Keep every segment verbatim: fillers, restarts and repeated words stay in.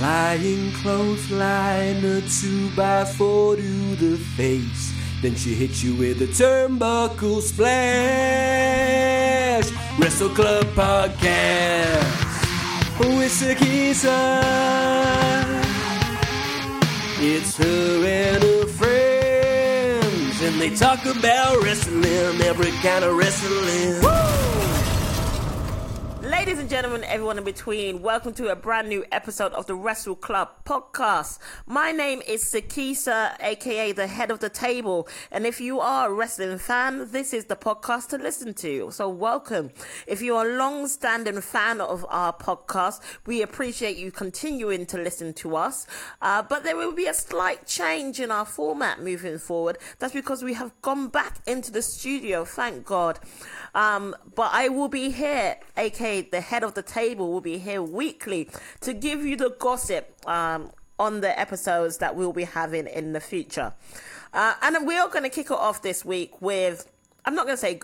Flying clothesline, a two by four to the face. Then she hits you with a turnbuckle splash. Wrestle Club Podcast with Sakisa. It's her and her friends, and they talk about wrestling, every kind of wrestling. Woo! Ladies and gentlemen, everyone in between, welcome to a brand new episode of the Wrestle Club Podcast. My name is Sakisa, aka the head of the table, and if you are a wrestling fan, this is the podcast to listen to. So welcome. If you are a long-standing fan of our podcast, we appreciate you continuing to listen to us. Uh, but there will be a slight change in our format moving forward. That's because we have gone back into the studio, thank God. Um, but I will be here, aka the head of the table will be here weekly to give you the gossip um, on the episodes that we'll be having in the future. Uh, and we are going to kick it off this week with, I'm not going to say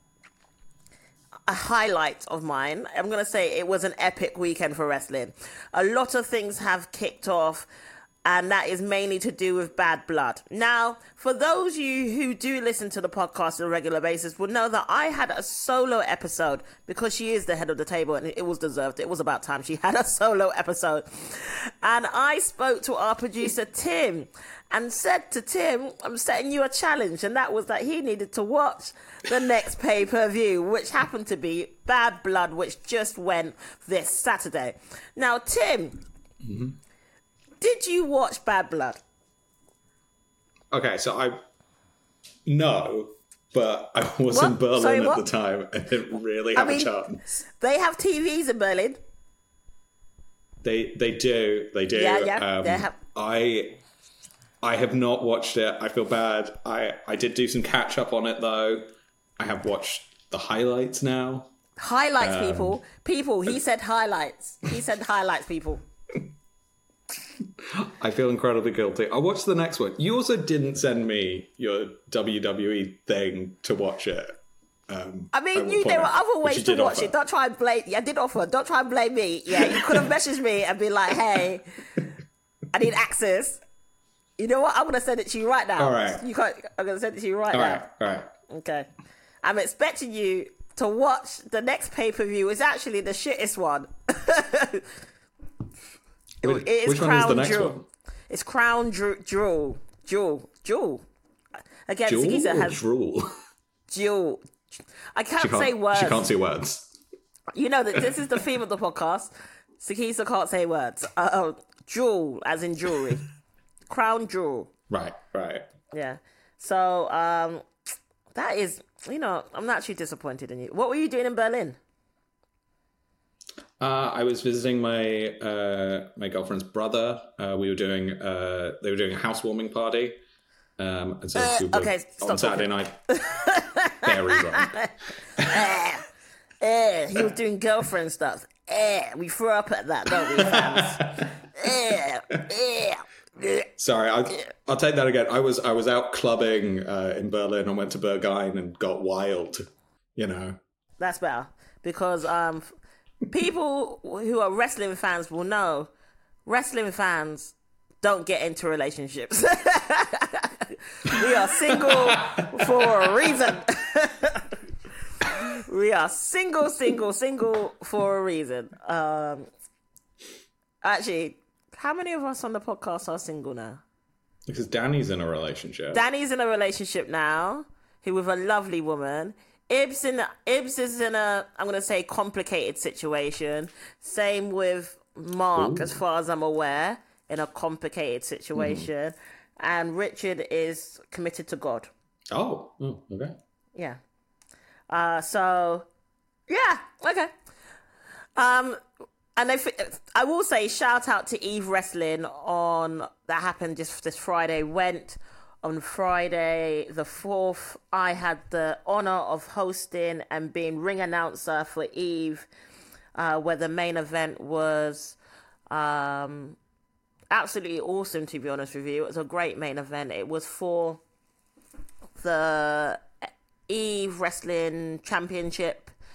a highlight of mine. I'm going to say it was an epic weekend for wrestling. A lot of things have kicked off, and that is mainly to do with Bad Blood. Now, for those of you who do listen to the podcast on a regular basis will know that I had a solo episode because she is the head of the table and it was deserved. It was about time she had a solo episode. And I spoke to our producer, Tim, and said to Tim, I'm setting you a challenge. And that was that he needed to watch the next pay-per-view, which happened to be Bad Blood, which just went this Saturday. Now, Tim... Mm-hmm. Did you watch Bad Blood? Okay, so I... No, but I was what? in Berlin Sorry, at the time and didn't really have I mean, a chance. They have T Vs in Berlin. They they do, they do. Yeah, yeah. Um, they have... I I have not watched it. I feel bad. I, I did do some catch-up on it, though. I have watched the highlights now. Highlights, um, people. People, he said highlights. He said highlights, people. I feel incredibly guilty. I watched the next one. You also didn't send me your W W E thing to watch it. Um, I mean, you, there were other ways to watch offer. it. Don't try and blame... I did offer. Don't try and blame me. Yeah, you could have messaged me and been like, hey, I need access. You know what? I'm going to send it to you right now. All right. You can't, I'm going to send it to you right all now. Right, all right. Okay. I'm expecting you to watch the next pay-per-view. It's actually the shittest one. It, Which, it is which Crown one is the next Jewel. one? It's Crown Jewel. Jewel. Jewel. Jewel. Again, Jewel Sakisa has... Drool? Jewel. I can't, can't say words. She can't say words. You know that this is the theme of the podcast. Sakisa can't say words. Uh, oh, jewel, as in jewelry. Crown Jewel. Right, right. Yeah. So, um, that is... You know, I'm actually disappointed in you. What were you doing in Berlin? Uh, I was visiting my uh, my girlfriend's brother. Uh, we were doing uh, they were doing a housewarming party. Um, and so uh, we were okay, on Saturday night. Very wrong. uh, uh, he was doing girlfriend stuff. Uh, we threw up at that, don't we, fans? uh, uh, Sorry, I'll, I'll take that again. I was I was out clubbing uh, in Berlin and went to Berghain and got wild. You know. That's better because um. People who are wrestling fans will know wrestling fans don't get into relationships. We are single for a reason. We are single, single, single for a reason. Um, actually, how many of us on the podcast are single now? Because Danny's in a relationship. Danny's in a relationship now. He with a lovely woman. Ibs in Ibs is in a, I'm going to say, complicated situation. Same with Mark, Ooh. as far as I'm aware, in a complicated situation. Mm. And Richard is committed to God. Oh, oh okay. Yeah. Uh, so, yeah, okay. Um, and they, I will say, shout out to Eve Wrestling on that happened just this Friday. Went. On Friday the fourth, I had the honour of hosting and being ring announcer for Eve, uh, where the main event was um, absolutely awesome, to be honest with you. It was a great main event. It was for the Eve Wrestling Championship,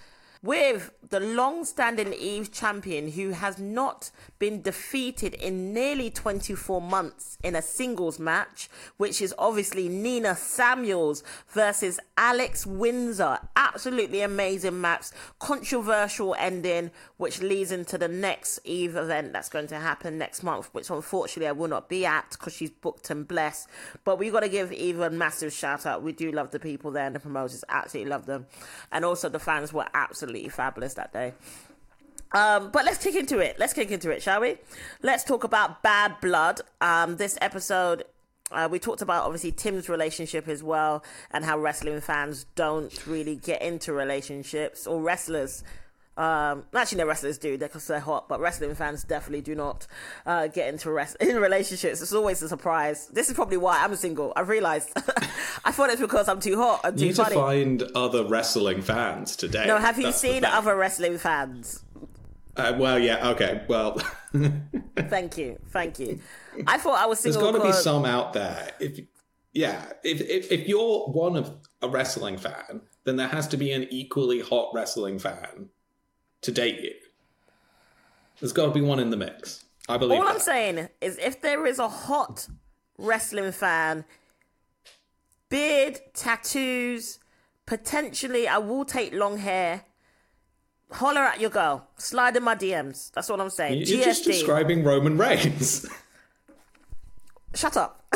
with the long-standing Eve champion who has not been defeated in nearly twenty-four months in a singles match, which is obviously Nina Samuels versus Alex Windsor. Absolutely amazing match. Controversial ending, which leads into the next Eve event that's going to happen next month, which unfortunately I will not be at because she's booked and blessed. But we got to give Eve a massive shout out. We do love the people there and the promoters. Absolutely love them. And also the fans were absolutely fabulous that day. Um, but let's kick into it. Let's kick into it, shall we? Let's talk about Bad Blood. Um, this episode, uh, we talked about obviously Tim's relationship as well, and how wrestling fans don't really get into relationships, or wrestlers. Um, actually, no, wrestlers do because they're hot, but wrestling fans definitely do not uh, get into res- in relationships. It's always a surprise. This is probably why I'm single. I've realised. I thought it's because I'm too hot and too you need funny. to find other wrestling fans today. No, have you That's seen other wrestling fans? Uh, well, yeah, okay, well... Thank you, thank you. I thought I was single. There's got to cause... be some out there. If Yeah, if, if if you're one of a wrestling fan, then there has to be an equally hot wrestling fan to date you. There's got to be one in the mix. I believe All that. I'm saying is if there is a hot wrestling fan, beard, tattoos, potentially I will take long hair, holler at your girl. Slide in my D Ms. That's what I'm saying. You're G S D. just describing Roman Reigns. Shut up.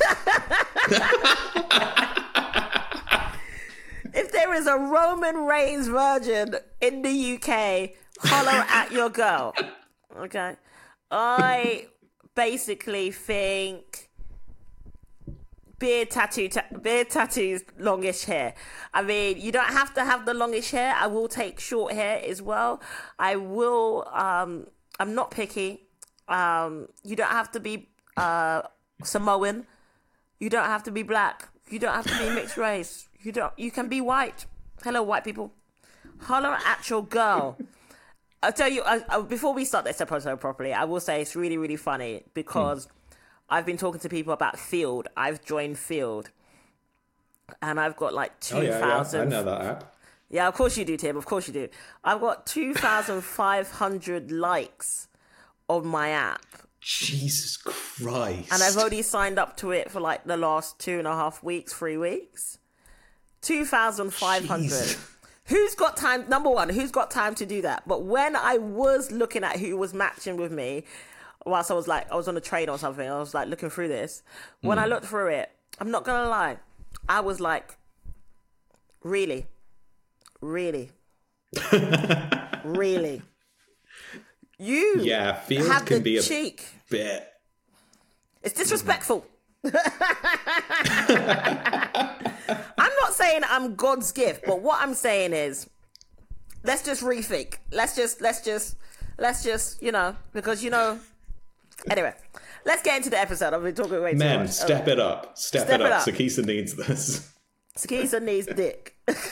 If there is a Roman Reigns virgin in the U K, holler at your girl. Okay? I basically think beard tattoo, ta- beard tattoos, longish hair. I mean, you don't have to have the longish hair. I will take short hair as well. I will, um, I'm not picky. Um, you don't have to be uh, Samoan. You don't have to be black. You don't have to be mixed race. You don't. You can be white. Hello, white people. Holler at your girl. I'll tell you, I, I, before we start this episode properly, I will say it's really, really funny because hmm. I've been talking to people about Field. I've joined Field. And I've got like two thousand... Oh, yeah, yeah. I know that app. Yeah, of course you do, Tim. Of course you do. I've got two thousand five hundred likes on my app. Jesus Christ. And I've only signed up to it for like the last two and a half weeks, three weeks. two thousand five hundred. Jeez. Who's got time? Number one, who's got time to do that? But when I was looking at who was matching with me, whilst I was like, I was on a train or something, I was like looking through this. When mm. I looked through it, I'm not going to lie, I was like, really? Really? Really? You yeah, Field have can the be a cheek. Bit. It's disrespectful. I'm not saying I'm God's gift, but what I'm saying is, let's just rethink. Let's just, let's just, let's just, you know, because, you know, anyway, let's get into the episode. I've been talking way too Men, much. step okay. it up. Step, Step it, it up. up. Sakisa needs this. Sakisa needs dick.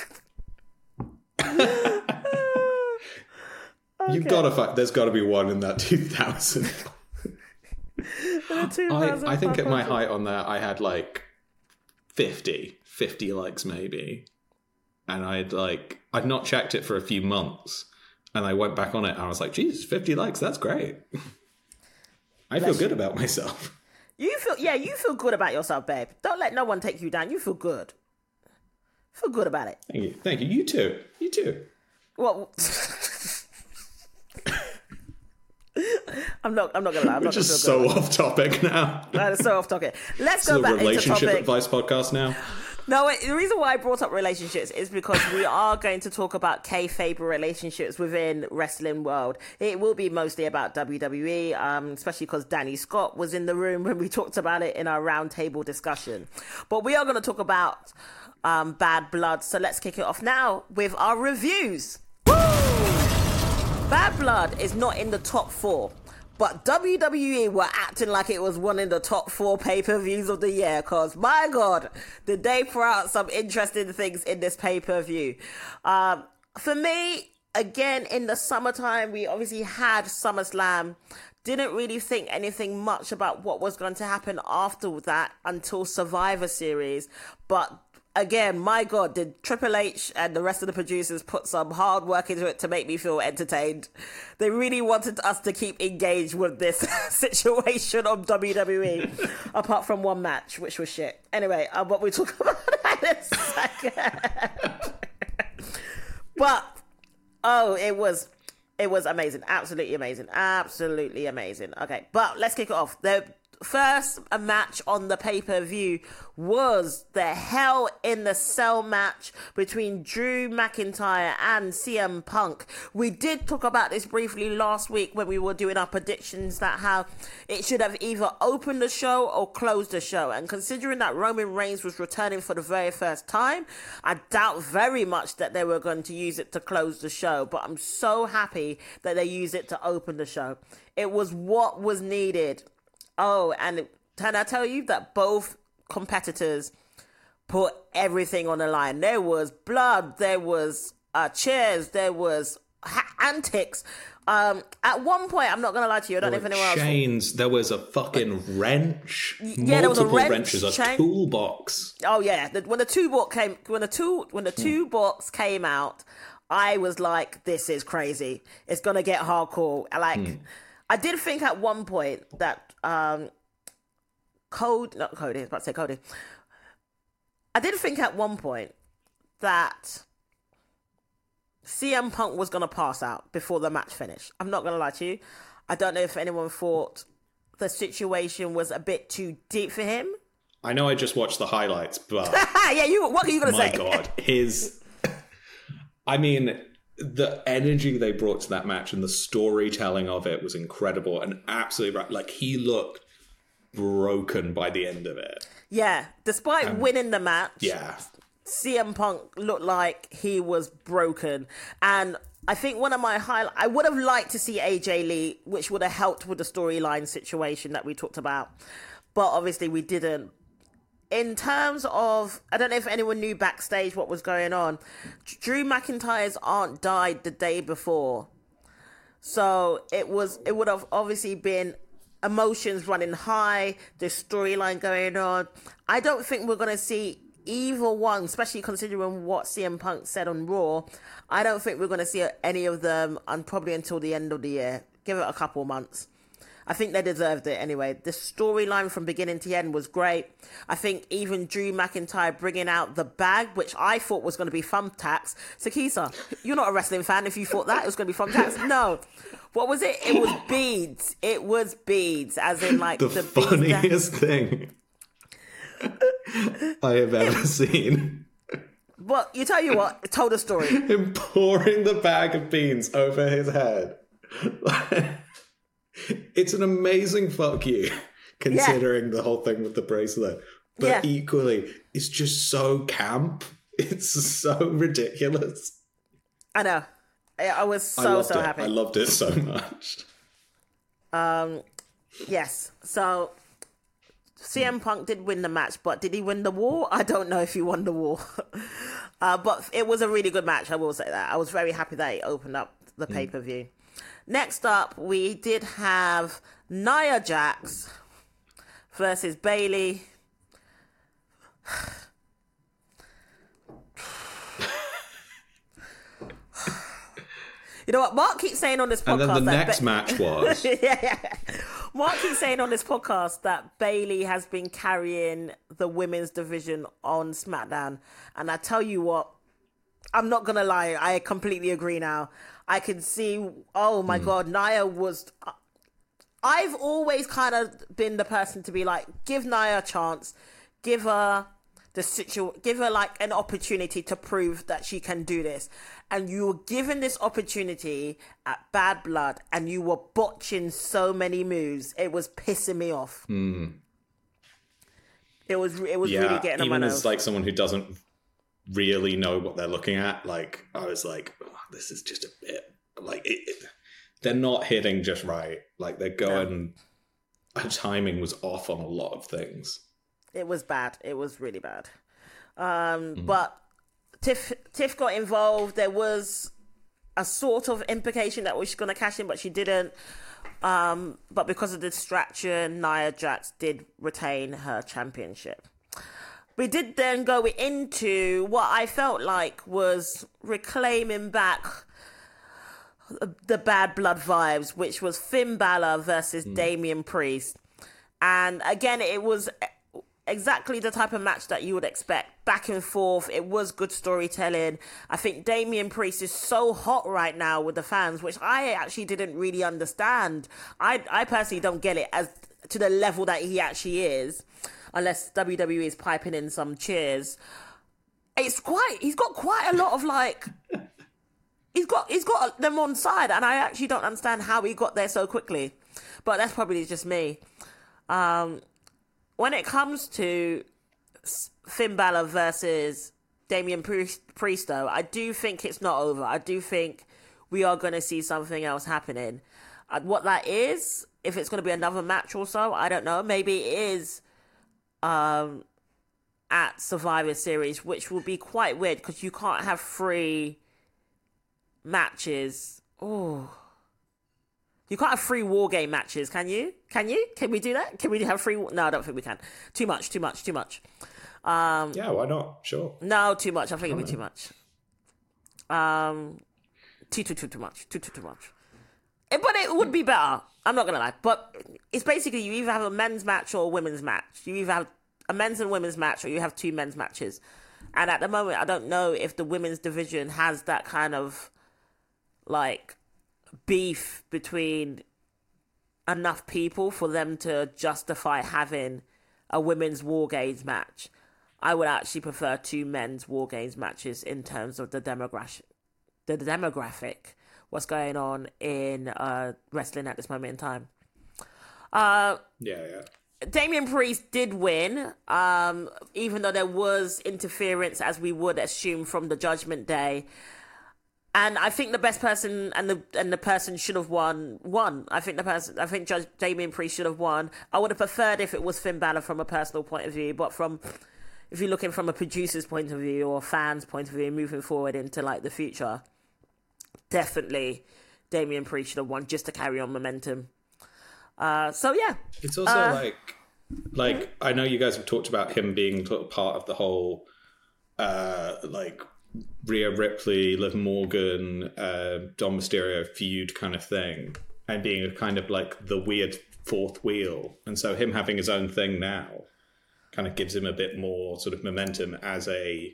Okay. You've got to find, there's got to be one in that two thousand. I, I think at my height on that, I had like fifty, fifty likes maybe. And I'd like, I'd not checked it for a few months. And I went back on it and I was like, Jesus, fifty likes, that's great. I Bless feel good you. about myself. You feel, yeah, you feel good about yourself, babe. Don't let no one take you down. You feel good. Feel good about it. Thank you. Thank you. You too. You too. Well, I'm not. I'm not gonna lie. I'm We're not just so off topic now. That is so off topic. Let's this go back into topic. Relationship advice podcast now. No, wait, the reason why I brought up relationships is because we are going to talk about kayfabe relationships within wrestling world. It will be mostly about W W E, um, especially because Danny Scott was in the room when we talked about it in our roundtable discussion. But we are going to talk about um, Bad Blood. So let's kick it off now with our reviews. Woo! Bad Blood is not in the top four. But W W E were acting like it was one in the top four pay-per-views of the year, because, my God, did they throw out some interesting things in this pay-per-view. Um, for me, again, in the summertime, we obviously had SummerSlam. Didn't really think anything much about what was going to happen after that until Survivor Series. But again, my God, did Triple H and the rest of the producers put some hard work into it to make me feel entertained. They really wanted us to keep engaged with this situation of W W E, apart from one match, which was shit. Anyway, uh, what we talk about in a second. But, oh, it was... It was amazing. Absolutely amazing. Absolutely amazing. Okay, but let's kick it off. The first match on the pay-per-view was the Hell in the Cell match between Drew McIntyre and C M Punk. We did talk about this briefly last week when we were doing our predictions, that how it should have either opened the show or closed the show. And considering that Roman Reigns was returning for the very first time, I doubt very much that they were going to use it to close the show. But I'm so happy that they used it to open the show. It was what was needed. Oh, and can I tell you that both competitors put everything on the line? There was blood, there was uh, cheers, there was ha- antics. Um, at one point, I'm not going to lie to you, I don't know if anyone else... Chains, there was a fucking wrench. Yeah, there was a wrench, wrenches, a chain. toolbox. Oh yeah, the, when the toolbox came, when the tool, when the toolbox came out, I was like, "This is crazy. It's gonna get hardcore." Like, mm. I did think at one point that um, Cody, not Cody, I was about to say Cody. I did think at one point that C M Punk was gonna pass out before the match finished. I'm not gonna lie to you. I don't know if anyone thought the situation was a bit too deep for him. I know I just watched the highlights, but yeah, you. What are you gonna my say? My God, his. I mean, the energy they brought to that match and the storytelling of it was incredible and absolutely right. Like, he looked broken by the end of it. Yeah, despite um, winning the match, yeah, C M Punk looked like he was broken. And I think one of my highlights, I would have liked to see A J Lee, which would have helped with the storyline situation that we talked about. But obviously we didn't. In terms of, I don't know if anyone knew backstage what was going on. Drew McIntyre's aunt died the day before. So it was, it would have obviously been emotions running high, the storyline going on. I don't think we're going to see either one, especially considering what C M Punk said on Raw. I don't think we're going to see any of them and probably until the end of the year. Give it a couple months. I think they deserved it anyway. The storyline from beginning to end was great. I think even Drew McIntyre bringing out the bag, which I thought was going to be thumbtacks. Sakisa, you're not a wrestling fan if you thought that it was going to be thumbtacks. No. What was it? It was beads. It was beads, as in like the, the funniest beads thing I have ever seen. Well, you tell you what, it told a story. Him pouring the bag of beans over his head. It's an amazing fuck you, considering yeah. the whole thing with the bracelet. But yeah. equally, it's just so camp. It's so ridiculous. I know. I was so, I so it. happy. I loved it so much. Um, yes. So, C M Punk did win the match, but did he win the war? I don't know if he won the war. uh, but it was a really good match, I will say that. I was very happy that it opened up the pay-per-view. Mm. Next up, we did have Nia Jax versus Bayley. You know what? Mark keeps saying on this podcast... And then the that next ba- match was... yeah, yeah. Mark keeps saying on this podcast that Bayley has been carrying the women's division on SmackDown. And I tell you what, I'm not going to lie. I completely agree now. I can see... Oh, my mm. God. Nia was... I've always kind of been the person to be like, give Nia a chance. Give her... the situ- give her like an opportunity to prove that she can do this. And you were given this opportunity at Bad Blood and you were botching so many moves. It was pissing me off. Mm. It was it was yeah, really getting on my nerves. Even as like someone who doesn't really know what they're looking at, like I was like, oh, this is just a bit like it, it, they're not hitting just right. Like they're going. No. Her timing was off on a lot of things. It was bad. It was really bad. Um, mm. But Tiff Tiff got involved. There was a sort of implication that we was going to cash in, but she didn't. Um, but because of the distraction, Nia Jax did retain her championship. we did then go into what I felt like was reclaiming back the Bad Blood vibes, which was Finn Balor versus mm. Damian Priest. And again, it was exactly the type of match that you would expect. Back and forth. It was good storytelling. I think Damian Priest is so hot right now with the fans, which I actually didn't really understand. I, I personally don't get it as to the level that he actually is, unless W W E is piping in some cheers. It's quite, he's got quite a lot of like, he's got, he's got them on side, and I actually don't understand how he got there so quickly. But that's probably just me. Um, when it comes to Finn Balor versus Damian Priest, Priest, though, I do think it's not over. I do think we are going to see something else happening. Uh, what that is, if it's going to be another match or so, I don't know. Maybe it is um, at Survivor Series, which will be quite weird because you can't have three matches. Oh. You can't have three War Game matches, can you? Can you? Can we do that? Can we have three? No, I don't think we can. Too much, too much, too much. Um, yeah, why not? Sure. No, too much. I think it'd be too much. Um, too, too, too, too much. Too, too, too much. It, but it would be better. I'm not going to lie. But it's basically you either have a men's match or a women's match. You either have a men's and women's match or you have two men's matches. And at the moment, I don't know if the women's division has that kind of, like, beef between enough people for them to justify having a women's War Games match. I would actually prefer two men's War Games matches in terms of the demographic, the demographic, what's going on in uh, wrestling at this moment in time. Uh, yeah, yeah. Damian Priest did win, um, even though there was interference, as we would assume from the Judgment Day. And I think the best person and the and the person should have won. Won. I think the person. I think Judge Damian Priest should have won. I would have preferred if it was Finn Balor from a personal point of view, but from if you're looking from a producer's point of view or a fan's point of view, moving forward into like the future, definitely Damian Priest should have won just to carry on momentum. Uh, so yeah, it's also uh, like like mm-hmm. I know you guys have talked about him being part of the whole uh, like. Rhea Ripley, Liv Morgan, uh, Dom Mysterio feud kind of thing, and being a kind of like the weird fourth wheel. And so him having his own thing now kind of gives him a bit more sort of momentum as a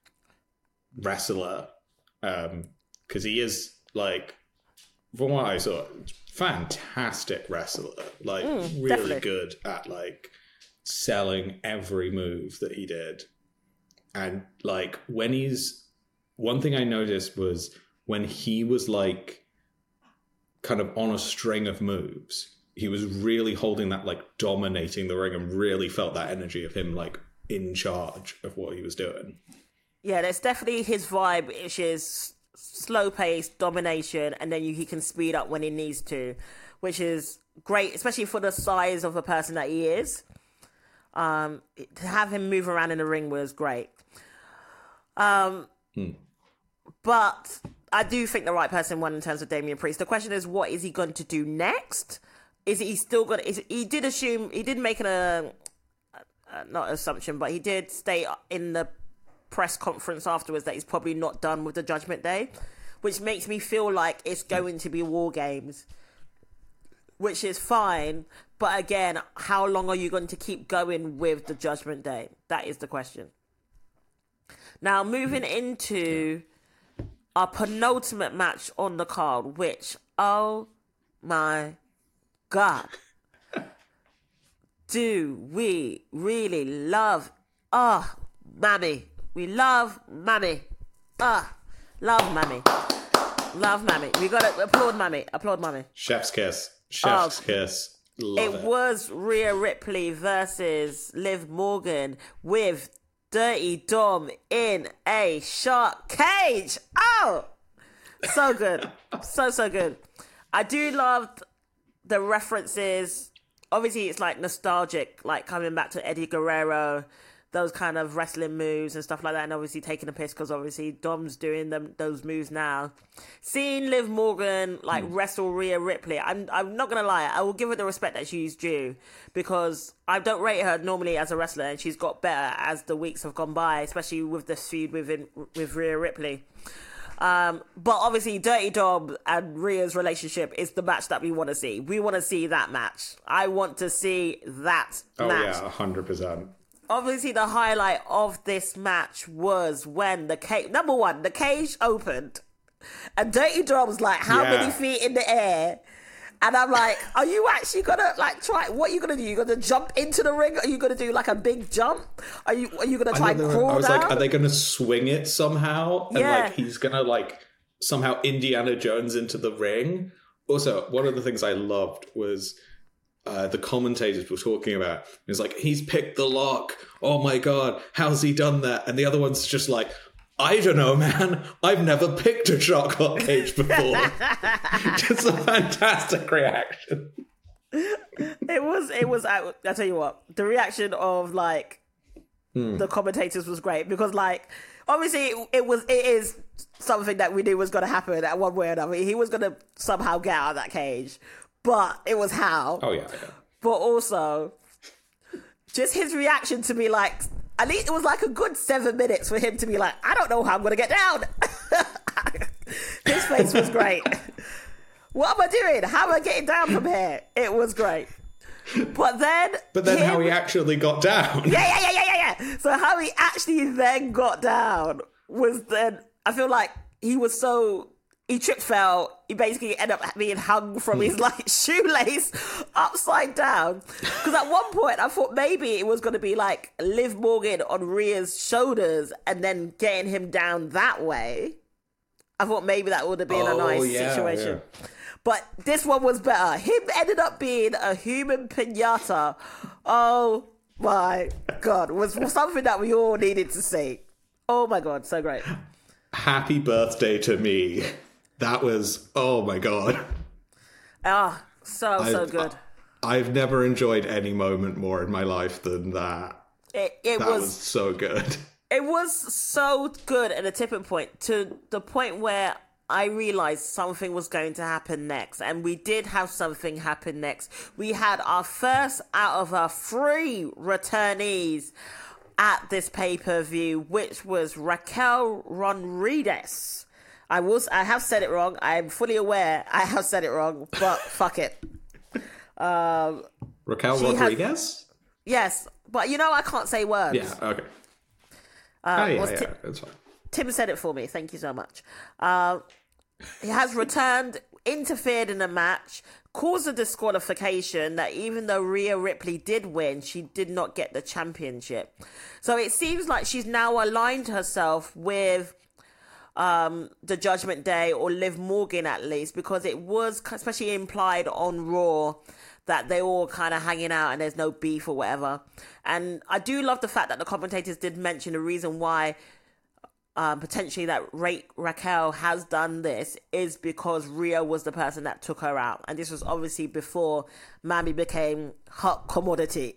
wrestler. Um, because he is like, from what I saw, fantastic wrestler. Like mm, really definitely. Good at like selling every move that he did. And like when he's one thing I noticed was when he was like kind of on a string of moves, he was really holding that, like dominating the ring, and really felt that energy of him like in charge of what he was doing. Yeah, there's definitely his vibe, which is slow paced domination, and then you, he can speed up when he needs to, which is great, especially for the size of a person that he is. Um, to have him move around in the ring was great. Um, hmm. But I do think the right person won in terms of Damian Priest. The question is, what is he going to do next? Is he still going to... He did assume... He did make an... Uh, uh, not assumption, but he did state in the press conference afterwards that he's probably not done with the Judgment Day, which makes me feel like it's going to be War Games, which is fine. But again, how long are you going to keep going with the Judgment Day? That is the question. Now, moving into our penultimate match on the card, which, oh my God, do we really love, ah, oh, Mammy. We love Mammy. Ah, love Mammy. Love Mammy. We got to applaud Mammy. Applaud Mammy. Chef's kiss. Chef's oh, kiss. Love it. It was Rhea Ripley versus Liv Morgan with Dirty Dom in a shark cage. Oh, so good. so, so good. I do love the references. Obviously, it's like nostalgic, like coming back to Eddie Guerrero, those kind of wrestling moves and stuff like that, and obviously taking a piss because obviously Dom's doing them those moves now. Seeing Liv Morgan like mm. wrestle Rhea Ripley, I'm I'm not gonna lie, I will give her the respect that she's due, because I don't rate her normally as a wrestler, and she's got better as the weeks have gone by, especially with this feud within with Rhea Ripley. Um, but obviously, Dirty Dom and Rhea's relationship is the match that we want to see. We want to see that match. I want to see that oh, match. Oh yeah, one hundred percent. Obviously, the highlight of this match was when the cage... Number one, the cage opened. And Dirty Dom was like, how yeah. many feet in the air? And I'm like, are you actually going to, like, try... What are you going to do? You going to jump into the ring? Are you going to do, like, a big jump? Are you Are you going to try and crawl I was down? like, are they going to swing it somehow? And, yeah. like, he's going to, like, somehow Indiana Jones into the ring? Also, one of the things I loved was... Uh, the commentators were talking about. It's like, he's picked the lock. Oh my god, how's he done that? And the other one's just like, I don't know, man. I've never picked a shot clock cage before. Just a fantastic reaction. It was, it was, I, I tell you what, the reaction of like hmm. the commentators was great, because like, obviously it, it was, it is something that we knew was going to happen at one way or another. He was going to somehow get out of that cage. But it was how. Oh, yeah, yeah. But also, just his reaction to be like, at least it was like a good seven minutes for him to be like, I don't know how I'm going to get down. His face was great. What am I doing? How am I getting down from here? It was great. But then... But then him, how he actually got down. Yeah, yeah, yeah, yeah, yeah, yeah. So how he actually then got down was then... I feel like he was so... He tripped, fell. He basically ended up being hung from his like shoelace upside down. Because at one point I thought maybe it was going to be like Liv Morgan on Rhea's shoulders and then getting him down that way. I thought maybe that would have been oh, a nice yeah, situation. Yeah. But this one was better. Him ended up being a human pinata. Oh my God. Was something that we all needed to see. Oh my God. So great. Happy birthday to me. That was, oh my God. Ah, oh, so, I've, so good. I've never enjoyed any moment more in my life than that. It, it that was, was so good. It was so good at a tipping point, to the point where I realized something was going to happen next. And we did have something happen next. We had our first out of our three returnees at this pay-per-view, which was Raquel Rodriguez. I was, I have said it wrong. I'm fully aware I have said it wrong, but fuck it. Um, Raquel Rodriguez? Has, yes, but you know I can't say words. Yeah, okay. Uh, oh, yeah, yeah, Tim, that's fine. Tim said it for me. Thank you so much. Uh, he has returned, interfered in the match, caused a disqualification that even though Rhea Ripley did win, she did not get the championship. So it seems like she's now aligned herself with... Um, the Judgment Day, or Liv Morgan at least, because it was especially implied on Raw that they're all kind of hanging out and there's no beef or whatever. And I do love the fact that the commentators did mention the reason why um, potentially that Ra- Raquel has done this is because Rhea was the person that took her out. And this was obviously before Mammy became hot commodity.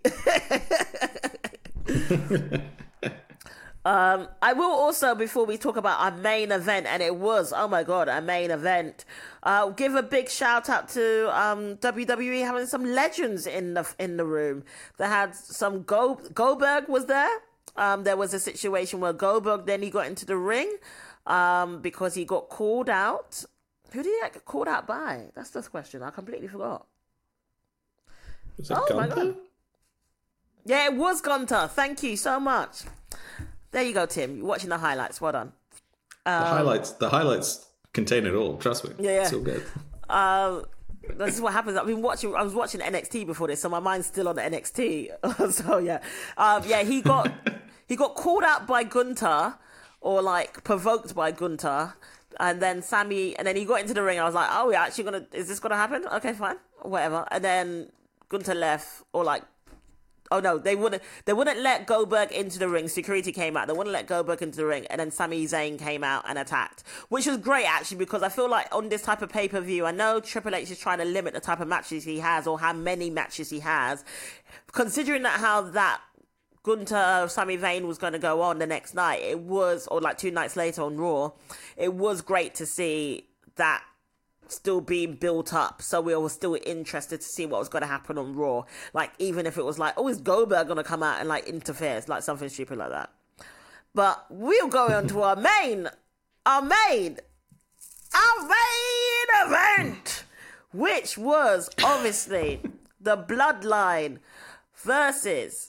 Um, I will also, before we talk about our main event, and it was, oh my God, our main event, uh, give a big shout out to um, W W E having some legends in the in the room. They had some, Go- Goldberg was there. Um, there was a situation where Goldberg, then he got into the ring um, because he got called out. Who did he get called out by? That's the question. I completely forgot. Was it oh Gunther? My God. Yeah, it was Gunther. Thank you so much. There you go, Tim. You're watching the highlights. Well done. Um, the highlights, the highlights contain it all. Trust me. Yeah, yeah. It's all good. Um, this is what happens. I've been watching. I was watching N X T before this, so my mind's still on the N X T. So yeah, um, yeah. He got he got called out by Gunther, or like provoked by Gunther, and then Sammy, and then he got into the ring. I was like, oh, we're actually gonna. Is this gonna happen? Okay, fine, whatever. And then Gunther left, or like. Oh no, they wouldn't. They wouldn't let Goldberg into the ring. Security came out. They wouldn't let Goldberg into the ring, and then Sami Zayn came out and attacked, which was great actually, because I feel like on this type of pay per view, I know Triple H is trying to limit the type of matches he has or how many matches he has. Considering that how that Gunter, Sami Zayn was going to go on the next night, it was, or like two nights later on Raw, it was great to see that still being built up, so we were still interested to see what was going to happen on Raw. Like, even if it was like, oh, is Goldberg going to come out and like interfere, like something stupid like that. But we'll go on to our main, our main, our main event, which was obviously the Bloodline versus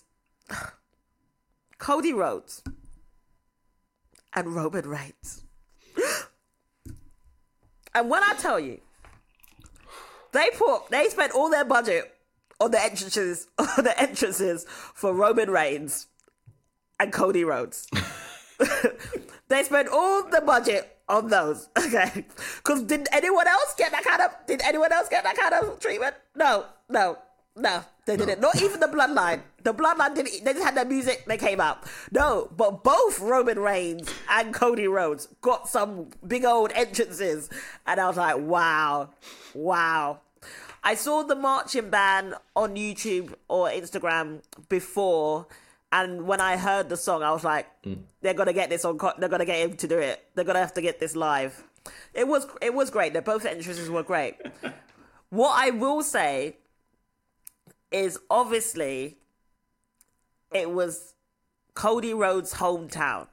Cody Rhodes and Roman Reigns. And when I tell you, they put they spent all their budget on the entrances on the entrances for Roman Reigns and Cody Rhodes. They spent all the budget on those, okay? Because did anyone else get that kind of did anyone else get that kind of treatment? No, no, no, they didn't. No. Not even the Bloodline. The Bloodline didn't. They just had their music. They came out. No, but both Roman Reigns and Cody Rhodes got some big old entrances, and I was like, wow, wow. I saw the marching band on YouTube or Instagram before. And when I heard the song, I was like, mm. they're going to get this on, they're going to get him to do it. They're going to have to get this live. It was it was great. The both entrances were great. What I will say is obviously it was Cody Rhodes' hometown.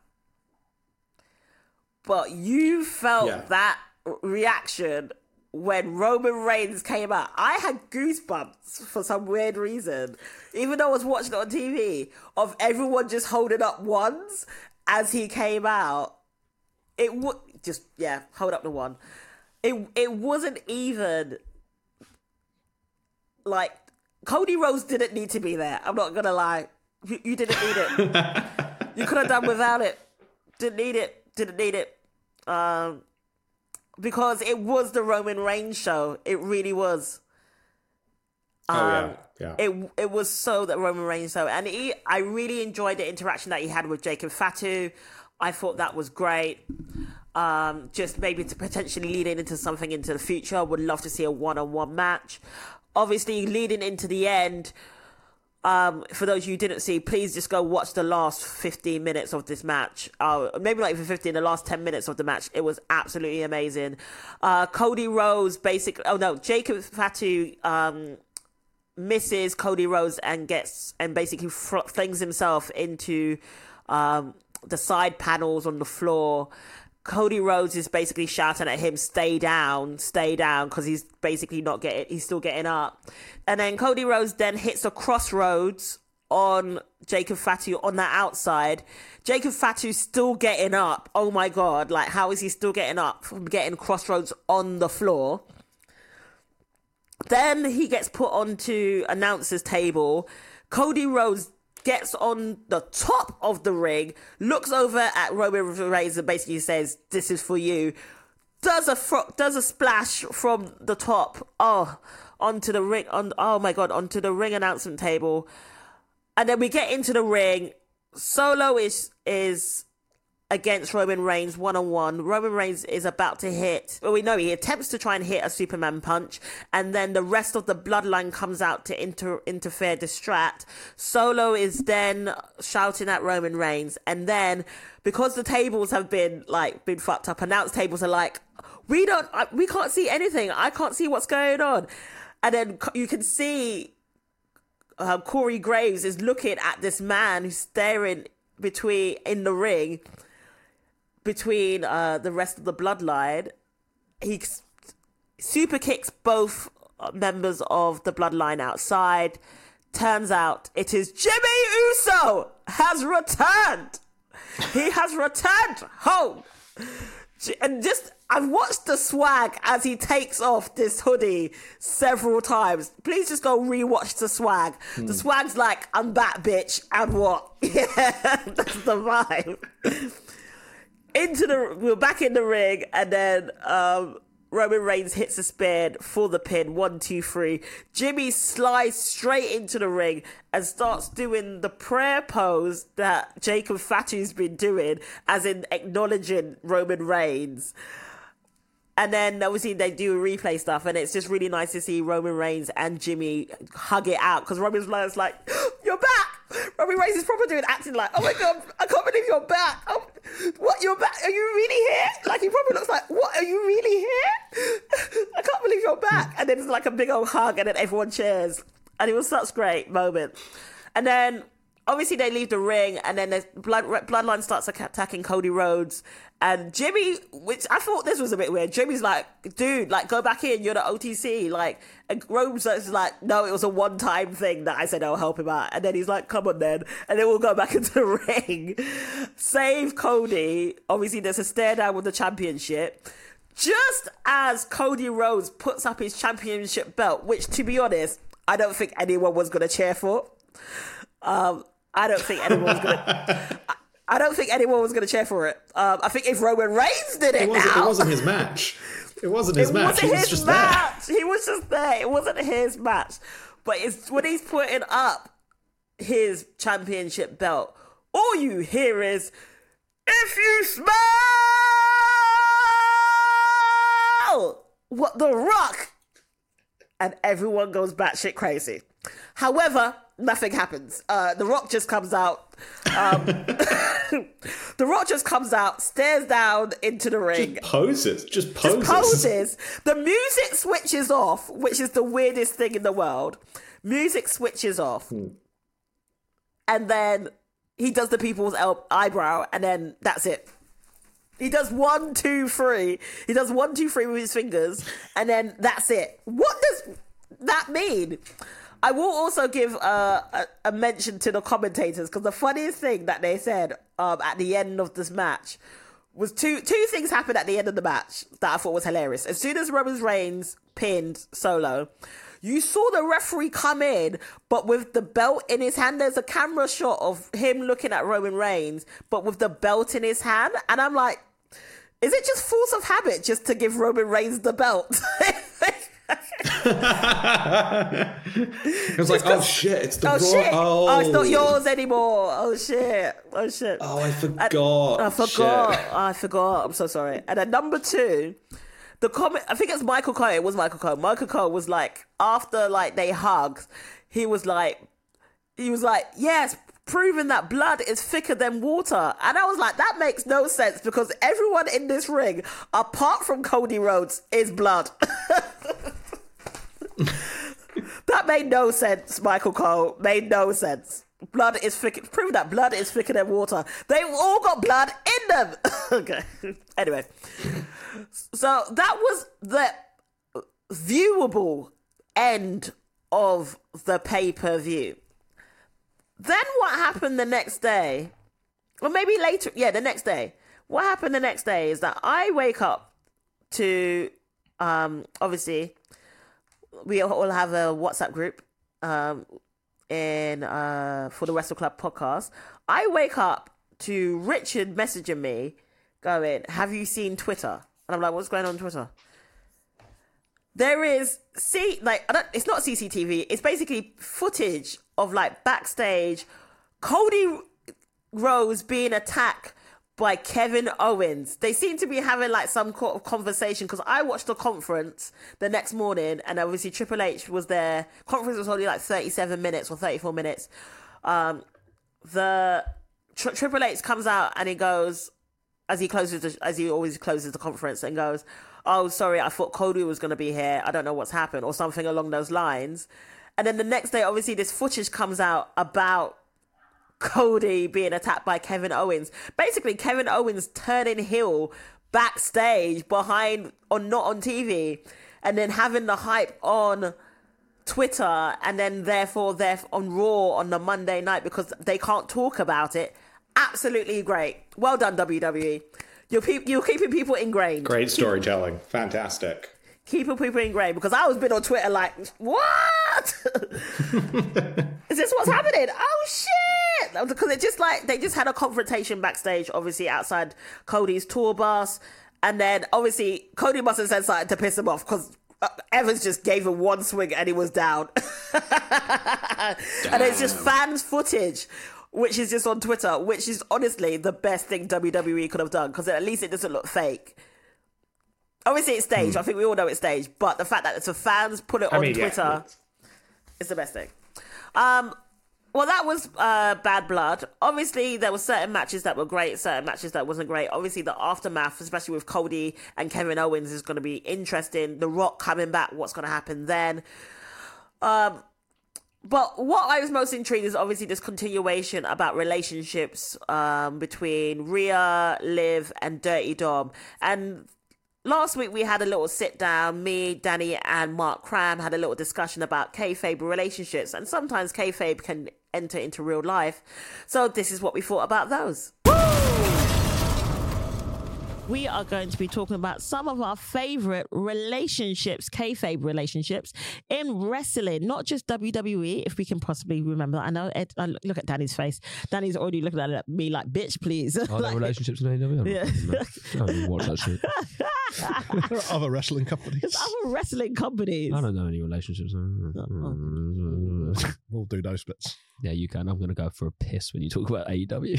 But you felt yeah. that reaction when Roman Reigns came out. I had goosebumps for some weird reason, even though I was watching it on T V, of everyone just holding up ones as he came out. It would just, yeah, hold up the one. It it wasn't even like, Cody Rhodes didn't need to be there. I'm not gonna lie. You, you didn't need it. You could have done without it. Didn't need it. Didn't need it. Um, because it was the Roman Reigns show. It really was. Um, oh yeah, yeah. It it was so the Roman Reigns show, and he, I really enjoyed the interaction that he had with Jacob Fatu. I thought that was great. Um, just maybe to potentially lead into something into the future. I would love to see a one-on-one match. Obviously, leading into the end. Um, for those of you who didn't see, please just go watch the last fifteen minutes of this match. Uh, maybe not even fifteen, the last ten minutes of the match. It was absolutely amazing. Uh, Cody Rhodes basically, oh no, Jacob Fatu um, misses Cody Rhodes and gets, and basically fl- flings himself into um, the side panels on the floor. Cody Rhodes is basically shouting at him, stay down, stay down, because he's basically not getting, he's still getting up. And then Cody Rhodes then hits a crossroads on Jacob Fatu on the outside. Jacob Fatu's still getting up. Oh my God, like how is he still getting up from getting crossroads on the floor? Then he gets put onto announcer's table. Cody Rhodes gets on the top of the ring, looks over at Roman Reigns and basically says, this is for you. Does a fro- does a splash from the top, oh, onto the ring, on oh my God, onto the ring announcement table. And then we get into the ring. Solo is is against Roman Reigns one-on-one. Roman Reigns is about to hit, well, we know he attempts to try and hit a Superman punch, and then the rest of the bloodline comes out to inter- interfere, distract. Solo is then shouting at Roman Reigns, and then because the tables have been like been fucked up, announce tables are like, we don't, we can't see anything. I can't see what's going on. And then you can see uh, Corey Graves is looking at this man who's staring between in the ring between uh, the rest of the bloodline. He super kicks both members of the bloodline outside. Turns out it is Jimmy Uso has returned. He has returned home. And just, I've watched the swag as he takes off this hoodie several times. Please just go rewatch the swag. Hmm. The swag's like, I'm back, bitch, and what? Yeah, that's the vibe. Into the, we're back in the ring, and then um, Roman Reigns hits a spear for the pin. One, two, three. Jimmy slides straight into the ring and starts doing the prayer pose that Jacob Fatu's been doing, as in acknowledging Roman Reigns. And then obviously they do replay stuff, and it's just really nice to see Roman Reigns and Jimmy hug it out, because Roman Reigns like, you're back! Roman Reigns is probably doing acting like, oh my god, I can't believe you're back. Oh, what, you're back? Are you really here? Like, he probably looks like, what, are you really here? I can't believe you're back. And then it's like a big old hug, and then everyone cheers. And it was such a great moment. And then, obviously, they leave the ring, and then the blood, Bloodline starts attacking Cody Rhodes. And Jimmy, which I thought this was a bit weird, Jimmy's like, dude, like, go back in, you're the O T C. Like, and Rhodes is like, no, it was a one-time thing that I said I'll help him out. And then he's like, come on then. And then we'll go back into the ring. Save Cody. Obviously, there's a stare down with the championship. Just as Cody Rhodes puts up his championship belt, which, to be honest, I don't think anyone was going to cheer for. Um, I don't think anyone was going to... I don't think anyone was going to cheer for it. Um, I think if Roman Reigns did it, it wasn't, now... It wasn't his match. It wasn't his it match. Wasn't he was his just match. there. He was just there. It wasn't his match. But it's when he's putting up his championship belt, all you hear is, if you smell what The Rock... And everyone goes batshit crazy. However, nothing happens. Uh, the Rock just comes out. Um, the Rock just comes out, stares down into the ring. Just poses. Just poses. Just poses. The music switches off, which is the weirdest thing in the world. Music switches off. Hmm. And then he does the people's el- eyebrow, and then that's it. He does one, two, three. He does one, two, three with his fingers, and then that's it. What does that mean? I will also give uh, a, a mention to the commentators, because the funniest thing that they said um, at the end of this match was two two things happened at the end of the match that I thought was hilarious. As soon as Roman Reigns pinned Solo, you saw the referee come in, but with the belt in his hand. There's a camera shot of him looking at Roman Reigns, but with the belt in his hand. And I'm like, is it just force of habit just to give Roman Reigns the belt? It was like, oh shit, it's the oh, raw. Shit. Oh. oh, it's not yours anymore. Oh shit. Oh shit. Oh, I forgot. And, I forgot. Shit. I forgot. I'm so sorry. And then number two, the comment, I think it's Michael Cole. It was Michael Cole. Michael Cole was like, after like they hugged, he was like, he was like, yes, proving that blood is thicker than water. And I was like, that makes no sense, because everyone in this ring, apart from Cody Rhodes, is blood. That made no sense, Michael Cole. Made no sense. Blood is thicker. Prove that blood is thicker than water. They've all got blood in them. Okay. Anyway. So that was the viewable end of the pay-per-view. Then what happened the next day? Or maybe later. Yeah, the next day. What happened the next day is that I wake up to, um, obviously... we all have a WhatsApp group um, in uh, for the Wrestle Club podcast. I wake up to Richard messaging me going, have you seen Twitter? And I'm like, what's going on Twitter? There is, see, like, I don't, it's not C C T V. It's basically footage of, like, backstage Cody Rhodes being attacked by Kevin Owens. They seem to be having like some sort of conversation, because I watched the conference the next morning, and obviously Triple H was there. Conference was only like thirty-seven minutes or thirty-four minutes. Um, the tri- Triple H comes out and he goes, as he closes, the, as he always closes the conference, and goes, "Oh, sorry, I thought Cody was going to be here. I don't know what's happened," or something along those lines. And then the next day, obviously, this footage comes out about Cody being attacked by Kevin Owens. Basically, Kevin Owens turning heel backstage behind, or not on T V, and then having the hype on Twitter, and then therefore they're on Raw on the Monday night because they can't talk about it. Absolutely great. Well done, W W E. You're, pe- you're keeping people ingrained. Great storytelling. Fantastic. Keeping people ingrained, because I was been on Twitter like, what? Is this what's happening? Oh shit! Because it just like they just had a confrontation backstage, obviously outside Cody's tour bus, and then obviously Cody must have said something to piss him off, because Evans just gave him one swing and he was down. And it's just fans footage, which is just on Twitter, which is honestly the best thing W W E could have done, because at least it doesn't look fake. Obviously, it's staged. Hmm. I think we all know it's staged. But the fact that the fans put it on I mean, Twitter yeah. is the best thing. Um, Well, that was uh, Bad Blood. Obviously, there were certain matches that were great, certain matches that wasn't great. Obviously, the aftermath, especially with Cody and Kevin Owens, is going to be interesting. The Rock coming back, what's going to happen then? Um, but what I was most intrigued is obviously this continuation about relationships um, between Rhea, Liv, and Dirty Dom. And last week we had a little sit down. Me, Danny, and Mark Cram had a little discussion about kayfabe relationships, and sometimes kayfabe can enter into real life. So this is what we thought about those. We are going to be talking about some of our favorite relationships, kayfabe relationships in wrestling, not just W W E, if we can possibly remember that. I know, Ed, I look at Danny's face. Danny's already looking at me like, bitch, please. Are there relationships in A E W? Yeah. I don't even watch that shit. There are other wrestling companies. There's other wrestling companies. I don't know any relationships. We'll do those bits. Yeah, you can. I'm going to go for a piss when you talk about A E W.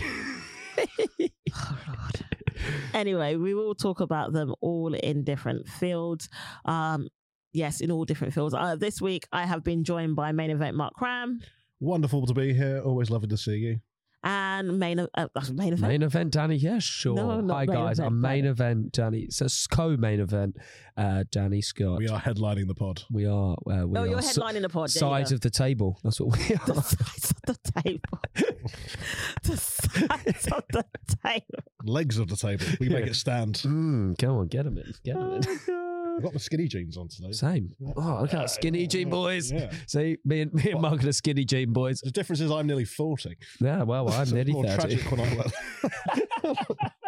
Oh, Lord. Anyway, we will talk about them all in different fields. Um, yes, in all different fields. Uh, this week, I have been joined by Main Event Mark Cram. Wonderful to be here. Always lovely to see you. And main, uh, main event. Main event, Danny. Yeah, sure. No, not Hi, main guys. event, I'm main Danny. event, Danny. It's a co-main event, uh, Danny Scott. We are headlining the pod. We are. Uh, we Oh, are you're si- headlining the pod. There you Sides go. of the table. That's what we The are. sides of the table. The sides of the table. Legs of the table. We make it stand. Mm, come on, get him in. Get him Oh, in. my God. I've got my skinny jeans on today. Same. Oh, look at that. Skinny jean boys. Yeah. See, me and, me and Mark are the skinny jean boys. The difference is I'm nearly forty. Yeah, well, I'm So nearly more thirty. tragic when I wear.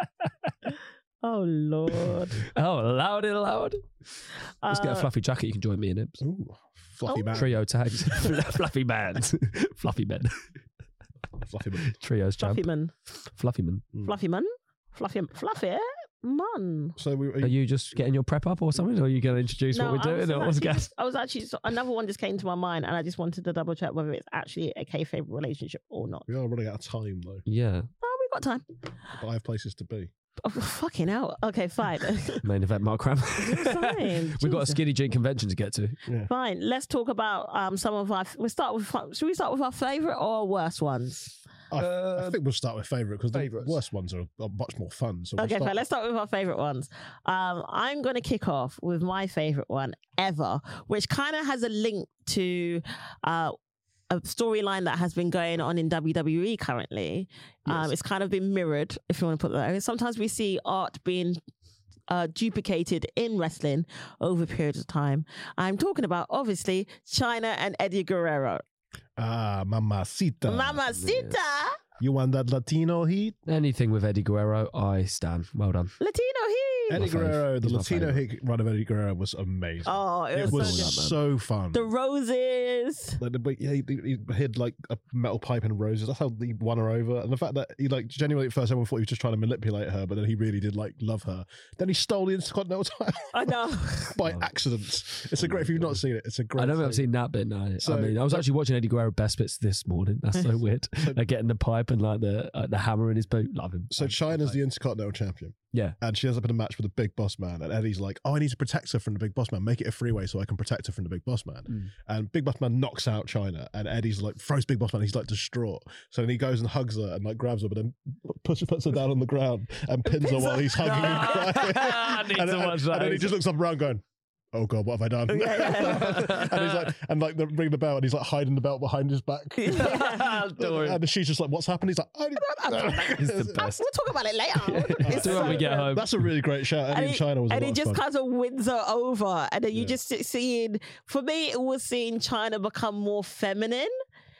Oh, Lord. Oh, loud and loud. Let's get a Uh, fluffy jacket. You can join me in it. Ooh, fluffy Oh. man. Trio tags. Fluffy bands. Fluffy men. Fluffy man. Trios champ. Fluffy man. Fluffy man. Fluffy man. Fluffy, fluffy man. So we. Are you just getting your prep up or something? Or are you going to introduce what I we're was doing? Or what's actually gas? just- I was actually, so another one just came to my mind, and I just wanted to double check whether it's actually a kayfabe relationship or not. We are running out of time though, Yeah. Oh, we've got time. but I have places to be. Oh, fucking hell. Okay, fine. Main event, Mark Cram. Fine. We've got a Jesus. skinny jean convention to get to. Fine. Let's talk about um some of our. We start with. Should we start with our favorite or worst ones? I, Uh, I think we'll start with favourite because the favourites. worst ones are, are much more fun. So we'll Okay, start- fine. Let's start with our favorite ones. Um, I'm going to kick off with my favorite one ever, which kind of has a link to uh, a storyline that has been going on in W W E currently. Um, Yes. it's kind of been mirrored, if you want to put it that way. Sometimes we see art being uh, duplicated in wrestling over periods of time. I'm talking about, obviously, China and Eddie Guerrero. Ah, mamacita. Mamacita! You want that Latino heat? Anything with Eddie Guerrero, I stand. Well done. Latino heat! Eddie my fave. Guerrero, the He's my Latino favourite. hit run of Eddie Guerrero was amazing. Oh, it it was, was so good. so fun. The roses. Like, the- yeah, he, he hid like a metal pipe and roses. That's how he won her over. And the fact that he like genuinely at first everyone thought he was just trying to manipulate her, but then he really did like love her. Then he stole the Intercontinental title I know. by Oh. accident. It's a great. If you've not seen it, it's a great. I don't think I've scene. seen that bit. No, So- I mean, I was actually watching Eddie Guerrero best bits this morning. That's so weird. Like getting the pipe and like the uh, the hammer in his boot. Love him. So China's the Intercontinental champion. Yeah. And she ends up in a match with the big boss man. And Eddie's like, oh, I need to protect her from the big boss man. Make it a freeway so I can protect her from the big boss man. Mm. And big boss man knocks out China. And Eddie's like, throws big boss man. He's like distraught. So then he goes and hugs her and like grabs her, but then puts, puts her down on the ground and pins her while he's hugging and crying. I need and, to and- watch and that. then he just looks up around going, oh God, what have I done? Yeah, yeah. and he's like, and like, they ring the bell and he's like hiding the belt behind his back. Adore him. And she's just like, what's happened? He's like, I It's the best. We'll talk about it later. It's Do it when we get home. That's a really great shout. Eddie And in he, China was a and lot he of just fun. kind of wins her over. And then you Yeah. just see- seeing, for me, it was seeing China become more feminine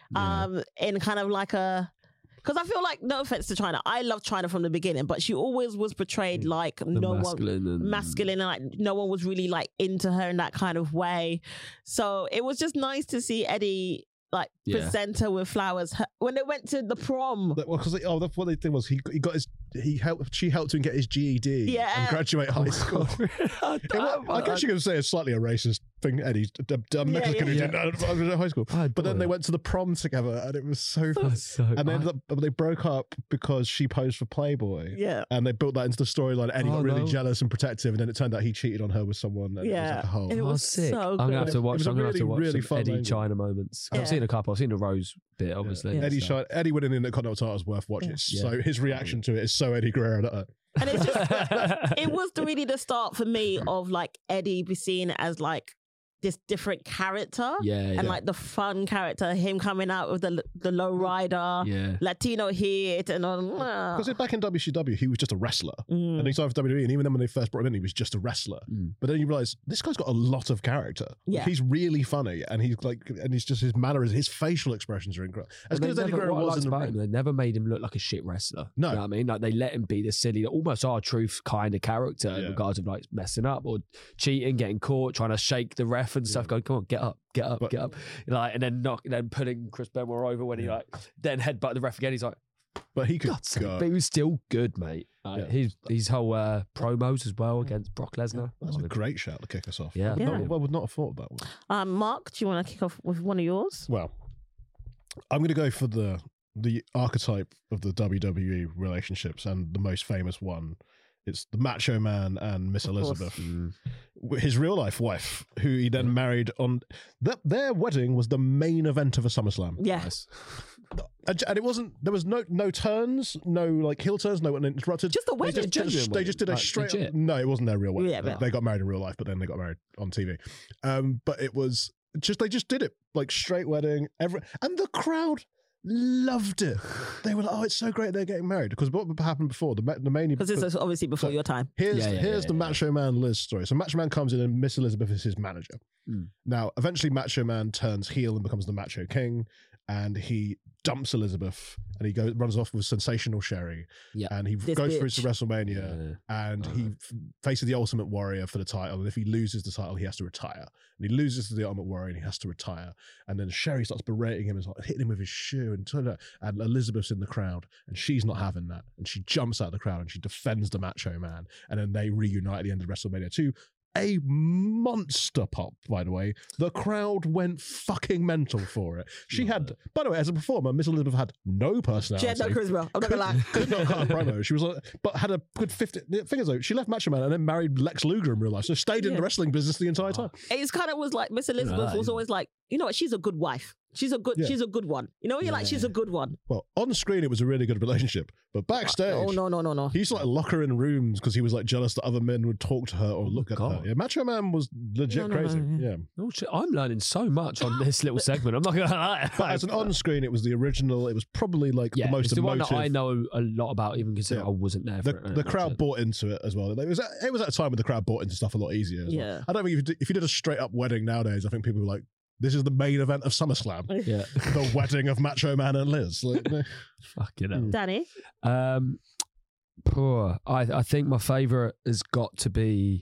um, in kind of like a, because I feel like, no offense to China, I love China from the beginning, but she always was portrayed like The no one, masculine and masculine, and like no one was really like into her in that kind of way. So it was just nice to see Eddie like Yeah. present her with flowers. Her, when they went to the prom, That- Well, because oh, that's what they did was he he got his he helped. She helped him get his G E D Yeah. and graduate high school. I, It wa- I guess you could say it's slightly a racist thing. Eddie's a dumb Yeah, Mexican yeah. who didn't know I was at high school. I But then adore they it. went to the prom together, and it was so fun. That's so, And they I- ended up, they broke up because she posed for Playboy. Yeah. And they built that into the storyline. Eddie Oh, got really no. jealous and protective, and then it turned out he cheated on her with someone. And it was Yeah. like a whole. It Oh, was sick. so I'm gonna have good. to It watch. was a I'm gonna have to really, watch really some fun Eddie angle. China moments. Yeah. I've seen a couple. I've seen the Rose bit, obviously. Eddie, so- Shi- Eddie winning in the Continental title is worth watching. It's Yeah. So his reaction to it is so Eddie Guerrero. That, uh, And it's just, it was the, really the start for me of like Eddie be seen as like this different character. Yeah, yeah. And like the fun character, him coming out with the the low rider, yeah. Latino hit, and all. Because back in W C W, he was just a wrestler. Mm. And he signed for W W E, and even then when they first brought him in, he was just a wrestler. Mm. But then you realise this guy's got a lot of character. Yeah. He's really funny, and he's like, and he's just his mannerisms, his facial expressions are incredible. As And good they as Eddie never- Guerrero what I was liked in the about him, ring. they never made him look like a shit wrestler. No. You know what I mean? Like they let him be this silly, almost our truth kind of character in Yeah. regards of like messing up or cheating, getting caught, trying to shake the ref and stuff. Going, come on, get up, get up, But- get up. Like, and then knock, then putting Chris Benoit over when he like then headbutt the ref again. He's like, But he could God's sake, go. but he was still good, mate. Like, Yeah. his his whole uh, promos as well against Brock Lesnar. That's a great shout to kick us off. Yeah. I would, not, Yeah. I would not have thought of that one. Um, Mark, do you want to kick off with one of yours? Well, I'm going to go for the the archetype of the W W E relationships, and the most famous one. It's the Macho Man and Miss Of course. Elizabeth, Mm. his real life wife, who he then married on. Th- their wedding was the main event of a SummerSlam. Yeah. Nice. And and it wasn't. There was no no turns, no like heel turns, no one interrupted. Just a They wedding. just, did a- Genuine they just did a wedding, straight. like, legit. No, it wasn't their real wedding. Yeah, but- They got married in real life, but then they got married on T V. Um, but it was just they just did it like straight wedding. Every and the crowd loved it. They were like, "Oh, it's so great they're getting married." Because what happened before the ma- the main Because this is obviously before So- your time. Here's Yeah, yeah, here's yeah, the yeah. Macho Man Liz story. So Macho Man comes in and Miss Elizabeth is his manager. Mm. Now, eventually Macho Man turns heel and becomes the Macho King, and he dumps Elizabeth and he goes runs off with Sensational Sherry. Yeah. And he This goes through bitch. to WrestleMania and he f- faces the Ultimate Warrior for the title. And if he loses the title, he has to retire. And he loses to the Ultimate Warrior and he has to retire. And then Sherry starts berating him and like hitting him with his shoe and turn it. And Elizabeth's in the crowd and she's not having that. And she jumps out of the crowd and she defends the Macho Man. And then they reunite at the end of WrestleMania two. A monster pop, by the way. The crowd went fucking mental for it. She had, by the way, as a performer, Miss Elizabeth had no personality. She had no charisma. I'm not gonna lie. Could not cut a promo. She was like, but had a good fifty. The thing is, though, she left Macho Man and then married Lex Luger in real life. So stayed in Yeah. the wrestling business the entire time. It's kind of was like Miss Elizabeth Right. was always like, you know what? She's a good wife. She's a good. Yeah. She's a good one. You know, you're like, she's a good one. Well, on screen, it was a really good relationship. But backstage, Oh no, no, no, no. he used to like lock her in rooms because he was like jealous that other men would talk to her or look at her. God. Yeah, Macho Man was legit No, no, crazy. no, no. Yeah. Oh, shit. I'm learning so much on this little segment. I'm not gonna lie. But as an on-screen, it was the original. It was probably like yeah, the most it's the one emotive. that I know a lot about, even considering Yeah. I wasn't there. For the, it. the I didn't crowd watch it. bought into it as well. It was at, it was at a time when the crowd bought into stuff a lot easier. As well. Yeah. I don't think if you, did, if you did a straight up wedding nowadays, I think people were like, "This is the main event of SummerSlam, Yeah, the wedding of Macho Man and Liz." Like, no. fucking hell. Danny. Um, poor. I I think my favorite has got to be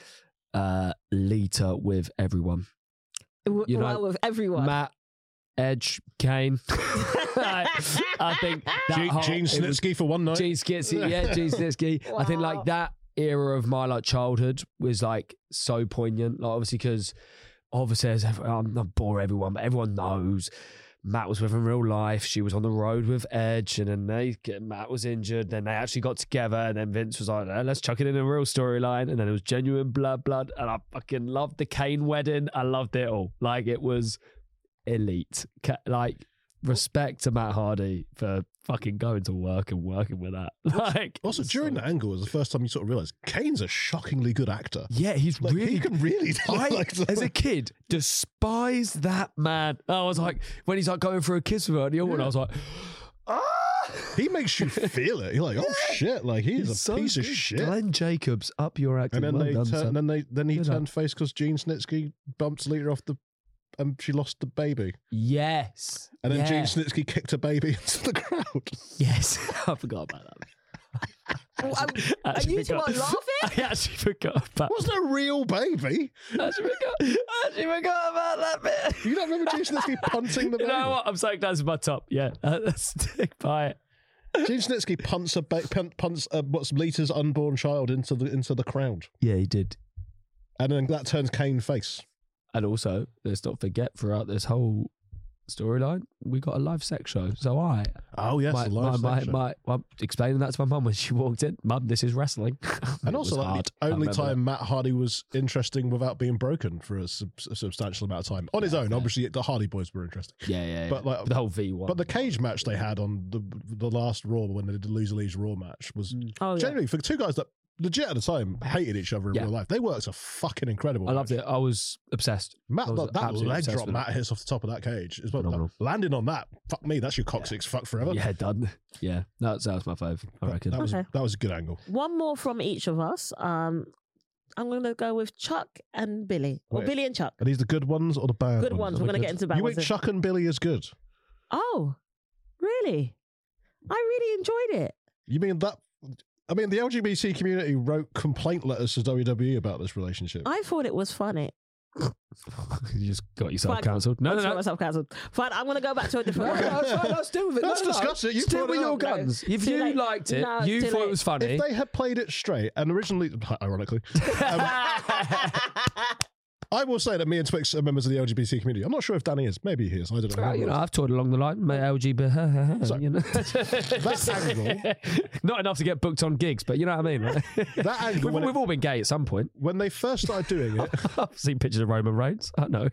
uh Lita with everyone. W- You know, well, with everyone. Matt, Edge, Kane. I, I think that Gene, whole, Gene it was- Snitsky for one night. Gene Snitsky, yeah, Gene Snitsky. I think Wow. like that era of my like childhood was like so poignant. Like obviously because obviously as every, I'm not bore everyone, but everyone knows Matt was with him in real life. She was on the road with Edge, and then they Matt was injured. Then they actually got together, and then Vince was like, "Eh, "Let's chuck it in a real storyline." And then it was genuine blood, blood, and I fucking loved the Kane wedding. I loved it all. Like it was elite. Ca- Like respect to Matt Hardy for fucking going to work and working with that. Like Also, during that angle was the first time you sort of realised Kane's a shockingly good actor. yeah, he's Like, really he can really. I, like, as a kid, despised that man. I was like, when he's like going for a kiss with her at the altar, I was like, ah! he makes you feel it. You're like, oh shit! Like he's, a so piece of good. shit. Glenn Jacobs, up your acting. and then well they done, turn, son. and then they then he Good turned face because Gene Snitsky bumped Lita off the, and she lost the baby. Yes. And then yeah. Gene Snitsky kicked a baby into the crowd. Yes. I forgot about that. Oh, I'm- I Are actually you two forgot- are laughing? I actually forgot about Wasn't a real baby. I actually forgot, I actually forgot about that bit. You don't remember Gene Snitsky punting the baby? You know what? I'm so glad it's my top. Yeah, uh, stick by it. Gene Snitsky punts a ba- punt- punts a, what's Lita's unborn child into the into the crowd, Yeah, he did. and then that turns Kane face. And also, let's not forget, throughout this whole storyline, we got a live sex show. So I, Oh yes, my, the live my, section. my, my, I'm explaining that to my mum when she walked in. Mum, this is wrestling. and It also was like, hard. the I only remember time Matt Hardy was interesting without being broken for a, sub- a substantial amount of time on his own. fair. Obviously, the Hardy Boys were interesting, that. Yeah, yeah, but yeah. like the whole V one. But the cage match they had on the the last Raw when they did the Loser Leaves Raw match was Oh, yeah. generally for two guys that legit at the time hated each other in Yeah. real life. They worked a fucking incredible. I loved match. it. I was obsessed. Matt, I was that, that absolutely leg obsessed drop with Matt it. hits off the top of that cage is well, Phenomenal. landing on that. Fuck me, that's your coccyx. Fuck forever. Yeah, done. Yeah, that's that was my fave. I That- reckon. that was Okay. that was a good angle. One more from each of us. Um, I'm going to go with Chuck and Billy, or Wait. Billy and Chuck. Are these the good ones or the bad Good ones? ones. Are We're they gonna good? get into bad You ones think then. Chuck and Billy is good? Oh, really? I really enjoyed it. You mean that? I mean, the L G B T community wrote complaint letters to W W E about this relationship. I thought it was funny. You just got yourself Fine. cancelled. No, I no, just got no. myself cancelled. Fine, I'm going to go back to a different No, one. no, it's fine, let's deal with it. Let's No, no, no. discuss it. You Still brought with it your up. guns. If Too you late. liked it, No, it's you too thought late. it was funny. If they had played it straight, and originally, ironically, um, I will say that me and Twix are members of the L G B T community. I'm not sure if Danny is. Maybe he is. I don't know. Well, you know, I've toured along the line, my L G B T. So, You know, that angle- not enough to get booked on gigs, but you know what I mean. Right? That angle, we've, when, we've it, all been gay at some point. when they first started doing it, I've seen pictures of Roman Reigns. I know.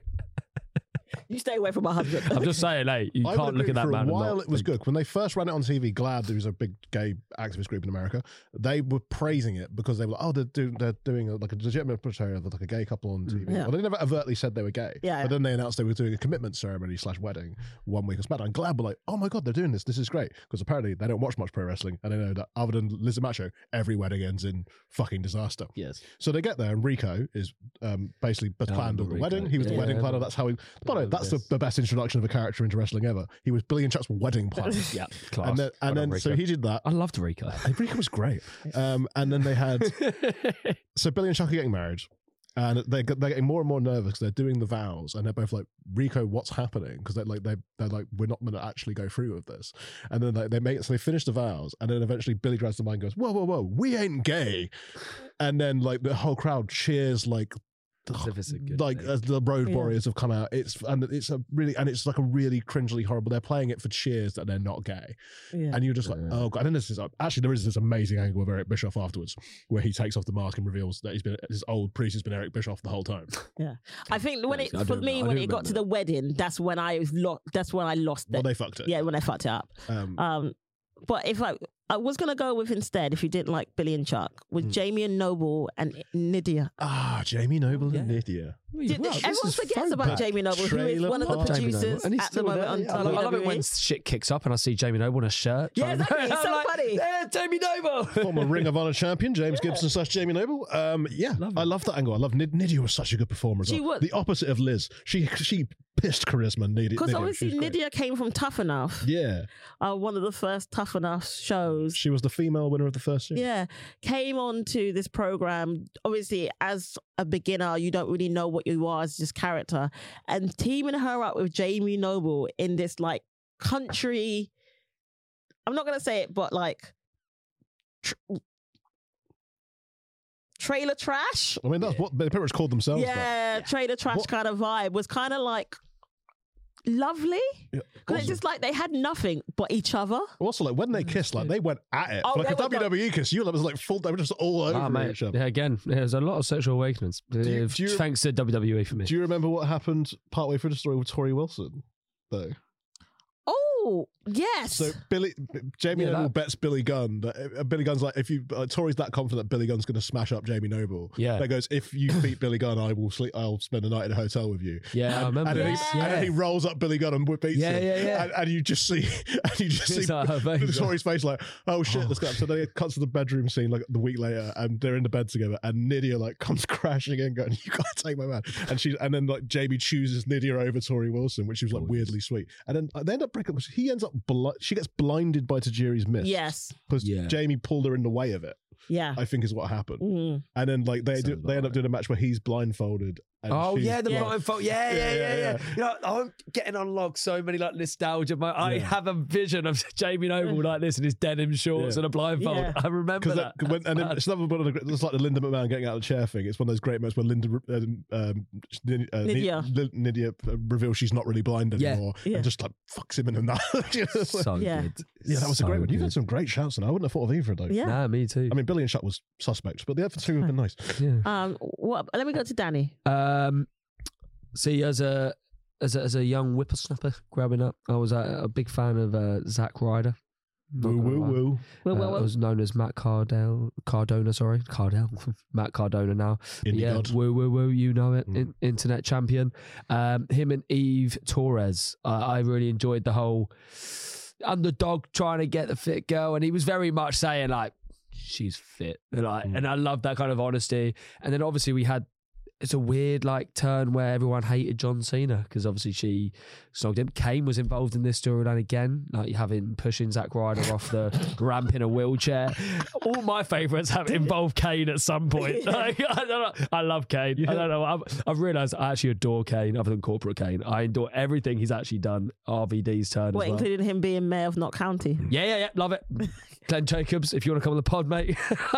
You stay away from my husband. I'm just saying, hey, you I can't would look agree at that for man. a and while not it was think- good. When they first ran it on T V, Glad, there was a big gay activist group in America. They were praising it because they were like, oh, they're doing, they're doing a, like a legitimate portrayal of like a gay couple on T V. Yeah. Well, they never overtly said they were gay. Yeah, But yeah. then they announced they were doing a commitment ceremony slash wedding one week on SmackDown. And Glad were like, oh my God, they're doing this. This is great. Because apparently they don't watch much pro wrestling. And they know that other than Liz and Macho, every wedding ends in fucking disaster. Yes. So they get there, and Rico is um, basically I planned all the remember wedding. Rico. He was the Yeah, wedding yeah, planner. I That's how he. But no, remember that's the, this. the best introduction of a character into wrestling ever. He was Billy and Chuck's wedding planner. Yeah, class. and then, and Well then done, so Rico. he did that. I loved Rico. And Rico was great. Um, and then they had so Billy and Chuck are getting married. And they they're getting more and more nervous because they're doing the vows, and they're both like, "Rico, what's happening?" Because they're like they they're like, "We're not going to actually go through with this." And then like, they make it so they finish the vows, and then eventually Billy grabs the mic and goes, "Whoa, whoa, whoa, we ain't gay!" And then like the whole crowd cheers like. As if it's a good like thing. as the Road Yeah. Warriors have come out, it's and it's a really and it's like a really cringely horrible. They're playing it for cheers that they're not gay, Yeah. and you're just like, Yeah. oh god. And then this is actually there is this amazing angle of Eric Bischoff afterwards, where he takes off the mask and reveals that he's been his old priest has been Eric Bischoff the whole time. I think when it I do for remember- me I when do it got to remember the wedding, that's when I was lo- that's when I lost Well, it. they fucked it. Yeah, when I fucked it up. Um, Um, but if I I was gonna go with instead, if you didn't like Billy and Chuck, with Hmm. Jamie and Noble and Nydia. ah, Jamie Noble Yeah. and Nydia. Did- Wow, this everyone is forgets about throwback. Jamie Noble, who is Trailer one of the park. Jamie Noble. producers And he's at the still moment there. on Yeah, I love- I love it when W W E. shit kicks up and I see Jamie Noble in a shirt. Yeah, exactly. It's I'm so like, funny. Yeah, Jamie Noble. Former Ring of Honor champion James Gibson slash Jamie Noble. Um, yeah, Love I it. love that angle. I love Nid- Nydia was such a good performer. As She well. was. The opposite of Liz. She she pissed charisma. Nydia, Because Nydia. obviously She was great. Nydia came from Tough Enough, Yeah, uh, one of the first Tough Enough shows. she was the female winner of the first series. Yeah, came on to this program. Obviously, as a beginner, you don't really know what you are as this character, and teaming her up with Jamie Noble in this like country. I'm not gonna say it, but like tr- trailer trash. I mean, that's what they pretty much called themselves. that. Yeah, trailer trash What- kind of vibe was kind of like lovely Yeah. because Also, it's just like they had nothing but each other. also, like when they kissed, like they went at it. Oh, For, like they a were W W E kiss. You, it was like full. They were just all over Ah, mate. each other. Yeah, again, there's a lot of sexual awakenings. you- Uh, do you- Thanks to W W E for me. Do you remember what happened partway through the story with Tori Wilson? Though. Oh yes. So Billy, Jamie Yeah, Noble that- bets Billy Gunn that uh, Billy Gunn's like, if you uh, Tori's that confident that Billy Gunn's going to smash up Jamie Noble. Yeah. That goes, if you beat Billy Gunn, I will sleep. I'll spend the night in a hotel with you. Yeah, I And, remember and, then this. he, and then he Yeah. rolls up Billy Gunn and beats Yeah, him. yeah, yeah. And, and you just see, and you just It's see like her face. Tori's face like, oh shit, Oh, let's go. So then it cuts to the bedroom scene like the week later, and they're in the bed together, and Nydia like comes crashing in, going, "You gotta take my man." And she, and then like Jamie chooses Nydia over Tori Wilson, which was like Gorgeous. weirdly sweet. And then uh, they end up breaking up. He ends up, bl- she gets blinded by Tajiri's mist. yes. because Yeah. Jamie pulled her in the way of it. Yeah. I think is what happened. Mhm. And then like they do, Sounds they end about up doing a match where he's blindfolded And Oh she's- yeah, the Yeah. blindfold. Yeah, yeah, Yeah, yeah, yeah, yeah. yeah. You know, I'm getting unlocked so many like nostalgia. My, I Yeah. have a vision of Jamie Noble like this in his denim shorts Yeah. and a blindfold. Yeah. I remember Because that. when, and then That's it's another one of the, it's like the Linda McMahon getting out of the chair thing. It's one of those great moments where Linda um, um, Ny- uh, Nydia. Ny- Nydia uh, reveals she's not really blind Yeah. anymore, Yeah. and just like fucks him in the nut. You know? so Yeah. good. Yeah, that was So a great one. You've good. had some great shouts, and I wouldn't have thought of either of those. Yeah. Nah, me too. I mean, Billy and Shut was suspect, but the other two have been nice. yeah. Um, what? Let me go to Danny. Um, see, as a as a, as a young whippersnapper growing up, I was a, a big fan of uh, Zack Ryder. Not Woo gonna woo lie. woo. Well, Uh, well, I well. was known as Matt Cardell, Cardona, sorry, Cardell, Matt Cardona now. But Indie yeah, God. woo woo woo, you know it, Mm. in, internet champion. Um, him and Eve Torres, I, I really enjoyed the whole underdog trying to get the fit girl, and he was very much saying like she's fit, and I Mm. and I love that kind of honesty. And then obviously we had. It's a weird like turn where everyone hated John Cena because obviously she snogged him. Kane was involved in this storyline again, like having pushing Zack Ryder off the ramp in a wheelchair. All my favourites have involved Kane at some point. Like, I don't know. I love Kane. I don't know. I've, I've realised I actually adore Kane, other than Corporate Kane. I adore everything he's actually done. R V D's turn What, as well. including him being mayor of Knott County? Yeah, yeah, yeah. Love it. Glenn Jacobs, if you want to come on the pod, mate.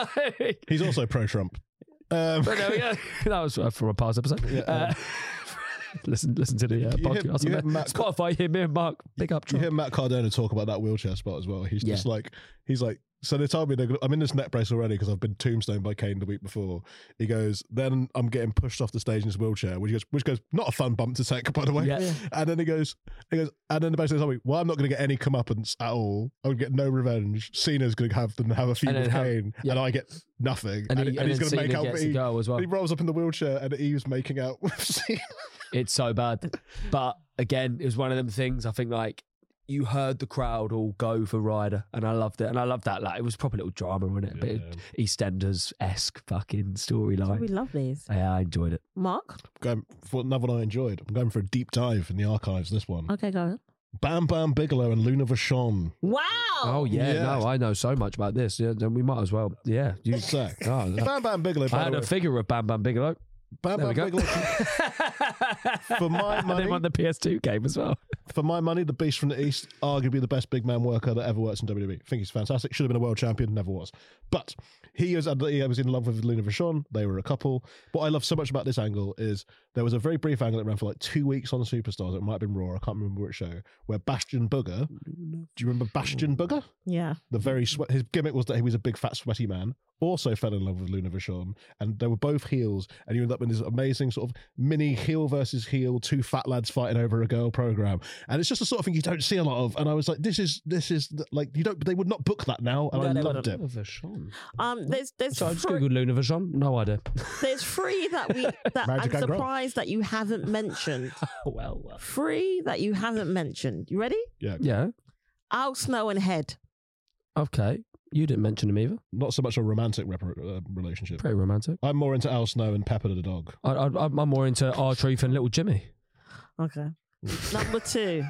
He's also pro-Trump. Um, But there we go. That was uh, from a past episode. Yeah, um, uh, listen, listen to the uh, You hear- podcast. you on hear there. Matt- Spotify, hear me and Mark. Big up, You Trump. hear Matt Cardona talk about that wheelchair spot as well. He's Yeah. just like, he's like, so they told me they're gonna, I'm in this neck brace already because I've been tombstoned by Kane the week before. He goes, then I'm getting pushed off the stage in this wheelchair, which goes, which goes, not a fun bump to take, by the way. Yeah. Yeah. And then he goes, he goes, and then basically told me, well, I'm not going to get any comeuppance at all. I would get no revenge. Cena's going to have them have a feud And with then have- Kane, yeah. and I get nothing. And, And, he, and he's then going to make Cena out. gets He, to go as well. he rolls up in the wheelchair, and Eve's making out with Cena. It's so bad. But again, it was one of them things. I think like you heard the crowd all go for Ryder, and I loved it. And I loved that. Like it was proper little drama in it, but Yeah. it, EastEnders esque fucking We storyline. love these. Yeah, I enjoyed it. Mark? Going for another one I enjoyed. I'm going for a deep dive in the archives. This one, Okay, go. Bam Bam Bigelow and Luna Vachon. Wow. Oh yeah, Yeah. no, I know so much about this. Yeah, then we might as well. Yeah, you. So, Oh, Bam Bam Bigelow. By I had the a way, figure of Bam Bam Bigelow. Bam There we Bam go. Bigelow. For my And money, then on the P S two game as well. for my money, the Beast from the East, arguably the best big man worker that ever works in W W E. I think he's fantastic. Should have been a world champion, never was. But he was, he was in love with Luna Vachon. They were a couple. What I love so much about this angle is there was a very brief angle that ran for like two weeks on Superstars. It might have been Raw. I can't remember which show. Where Bastion Booger. Do you remember Bastion Booger? Yeah. The very sweat. His gimmick was that he was a big, fat, sweaty man. Also fell in love with Luna Vachon, and they were both heels. And you end up in this amazing sort of mini heel versus heel, two fat lads fighting over a girl program. And it's just the sort of thing you don't see a lot of. And I was like, this is this is the- like you don't. They would not book that now, and No, I they loved wouldn't. it. Vachon. Um, there's there's So I just thr- googled Luna Vachon. No idea. there's three that we that Magic I'm and Grove. surprised that you haven't mentioned. well, well. Three that you haven't mentioned. You ready? Yeah, Yeah. Al Snow and Head. Okay. You didn't mention him either. not so much a romantic rep- uh, relationship. Pretty romantic. I'm more into Al Snow and Pepper the dog. I, I, I'm more into R-Truth and Little Jimmy. Okay. Number two,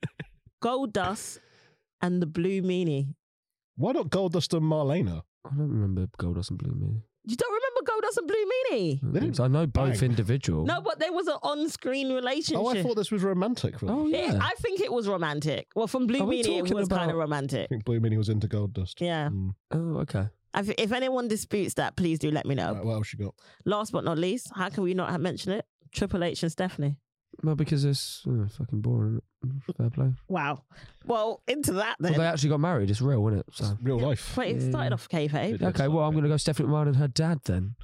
Gold Dust and the Blue Meanie. Why not Goldust and Marlena? I don't remember Goldust and Blue Meanie. You don't remember Gold Dust and Blue Meanie? I, don't They think so. I know both bang. individual. No, but there was an on-screen relationship. Oh, I thought this was romantic. For them. Oh, It- yeah. I think it was romantic. Well, from Blue Are we Meanie, it talking was kind of about- I romantic. think Blue Meanie was into Goldust. Yeah. Mm. Oh, okay. If, if anyone disputes that, please do let me know. Right, what else you got? Last but not least, how can we not have mentioned it? Triple H and Stephanie. Well, because it's uh, fucking boring. Fair play. Wow. Well, into that Well, then. they actually got married. It's real, isn't it? So. Real life. Wait, it started Yeah. off kayfabe. Okay, well, I'm going to go Stephanie McMahon and her dad then.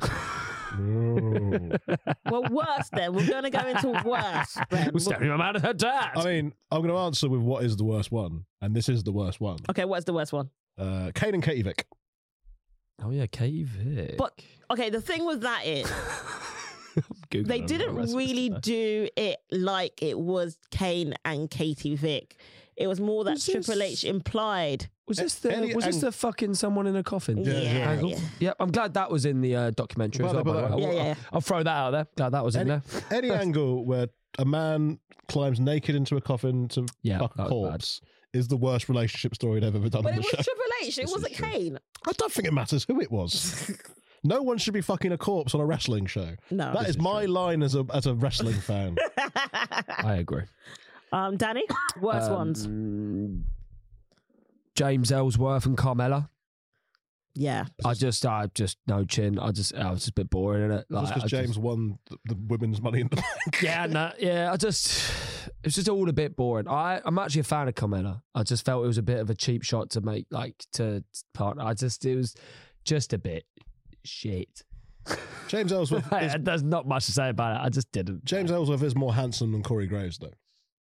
Oh. Well, worse then. We're going to go into worse then. Well, Stephanie McMahon and her dad. I mean, I'm going to answer with what is the worst one, and this is the worst one. Okay, what's the worst one? Uh, Kane and Katie Vick. oh, yeah, Katie Vick. But okay, the thing with that is Googling they her didn't recipes really today. do it like it was Kane and Katie Vick. It was more that Was Triple this- H implied. Was this the Any was this ang- the fucking someone in a coffin? Yeah, Yeah, angle? yeah. Yep, I'm glad that was in the uh, documentary as Well, well. By the but- way. I'll, Yeah, yeah. I'll throw that out there. Glad that was in Any, there. any angle where a man climbs naked into a coffin to Yeah, fuck a that was bad. corpse is the worst relationship story they've ever done But on it the was show. Triple H. It This is wasn't true. Kane. I don't think it matters who it was. No one should be fucking a corpse on a wrestling show. No. That is my line as a as a wrestling fan. I agree. Um, Danny, worst Um, ones. James Ellsworth and Carmella. Yeah. I just, I just no chin. I just, I was just a bit boring in it. Like, Just I because James just- won the, the women's Money in the Bank. yeah, no, yeah. I just, it's just all a bit boring. I, I'm actually a fan of Carmella. I just felt it was a bit of a cheap shot to make, like to partner. I just, it was just a bit shit. James Ellsworth is, There's not much to say about it. I just didn't. James Ellsworth is more handsome than Corey Graves, though.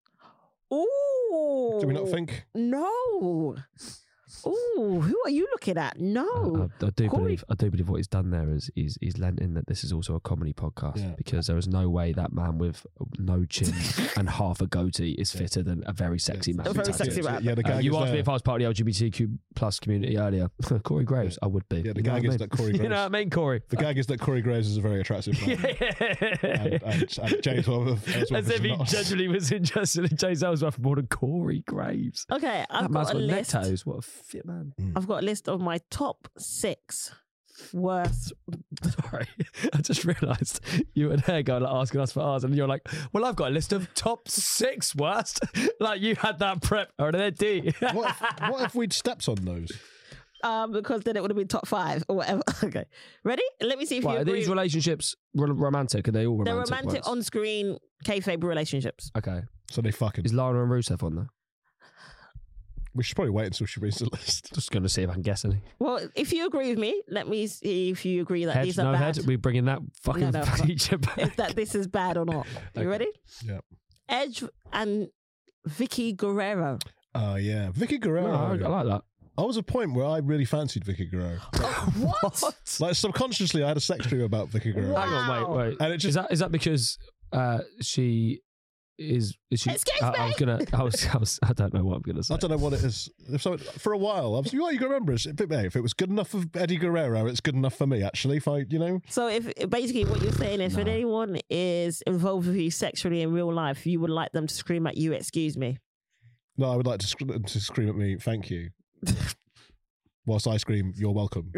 Ooh. Do we not think? No. Ooh, who are you looking at? No. I, I do Corey- believe I do believe what he's done there is he's he's lent in that this is also a comedy podcast Yeah. because there was no way that man with no chin and half a goatee is fitter than a very sexy man. A very with sexy tattoos. man. Yeah, the Uh, gag you is asked me there. if I was part of the L G B T Q plus community earlier. Corey Graves, I would be. Yeah, the You know gag what I is mean? that Corey You Graves. know what I mean, Corey? The gag is that Corey Graves is a very attractive man. and, and, and James Ellsworth, Ellsworth As is if he not. genuinely was interested in James Ellsworth more than Corey Graves. Okay, I've That man's got a got neck list. tattoos. What a fit man. I've got a list of my top six worst. Sorry, I just realised you were there going like asking us for ours, and you're like, "Well, I've got a list of top six worst." Like you had that prep already. What if, what if we'd stepped on those? Um, because then it would have been top five or whatever. Okay, ready? Let me see if Why, you are agree. these relationships ro- romantic? Are they all romantic? They're romantic ones? on-screen kayfabe relationships. Okay, So they fucking. is Lana and Rusev on there? We should probably wait until she reads the list. Just going to see if I can guess any. Well, if you agree with me, let me see if you agree that Head, these are no bad. head. We bringing that fucking no, feature back. If that this is bad or not. You Okay. ready? Yeah. Edge and Vicky Guerrero. Oh, yeah. Vicky Guerrero. No, I, I like that. I was a point where I really fancied Vicky Guerrero. What? Like, subconsciously, I had a sex dream about Vicky Guerrero. Wow. Hang on, wait, wait. And it just- is that is that because uh, she is is she? Excuse I, I was me? gonna. I was, I was. I don't know what I'm gonna say. I don't know what it is. So for a while, I was. You know, you can remember is, if it, if it was good enough for Eddie Guerrero, it's good enough for me. Actually, if I, you know, So if basically what you're saying is, if No. anyone is involved with you sexually in real life, you would like them to scream at you, "Excuse me." no, I would like to, sc- to scream at me, "Thank you," whilst I scream, "You're welcome."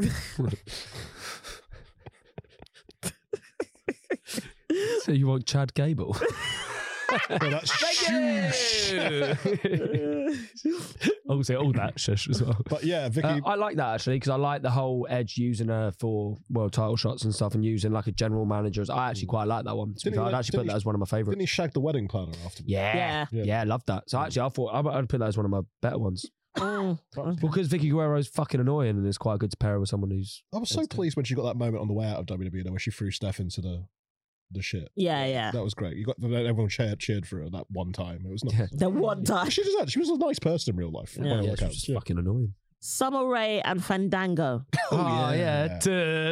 So you want Chad Gable? No, that's shush. Also, all that shush as well. But yeah, Vicky. Uh, I like that actually because I like the whole Edge using her for world title shots and stuff, and using like a general manager. I actually quite like that one. To be Didn't fair, he I'd like- actually didn't put that he- as one of my didn't favourites. he shag the wedding planner after? Yeah, Yeah. yeah, Yeah. I love that. So actually, I thought I'd, I'd put that as one of my better ones Mm. because Vicky Guerrero's fucking annoying, and it's quite good to pair her with someone who's. I was so Instant. pleased when she got that moment on the way out of W W E though, where she threw Steph into the the shit. Yeah, yeah. That was great. You got everyone cheered cheered for her that one time. It was nice. Yeah. The one time. She just she was a nice person in real life. by Yeah. all Yeah, she's accounts. just Yeah. fucking annoying. Summer Rae and Fandango. Oh, yeah.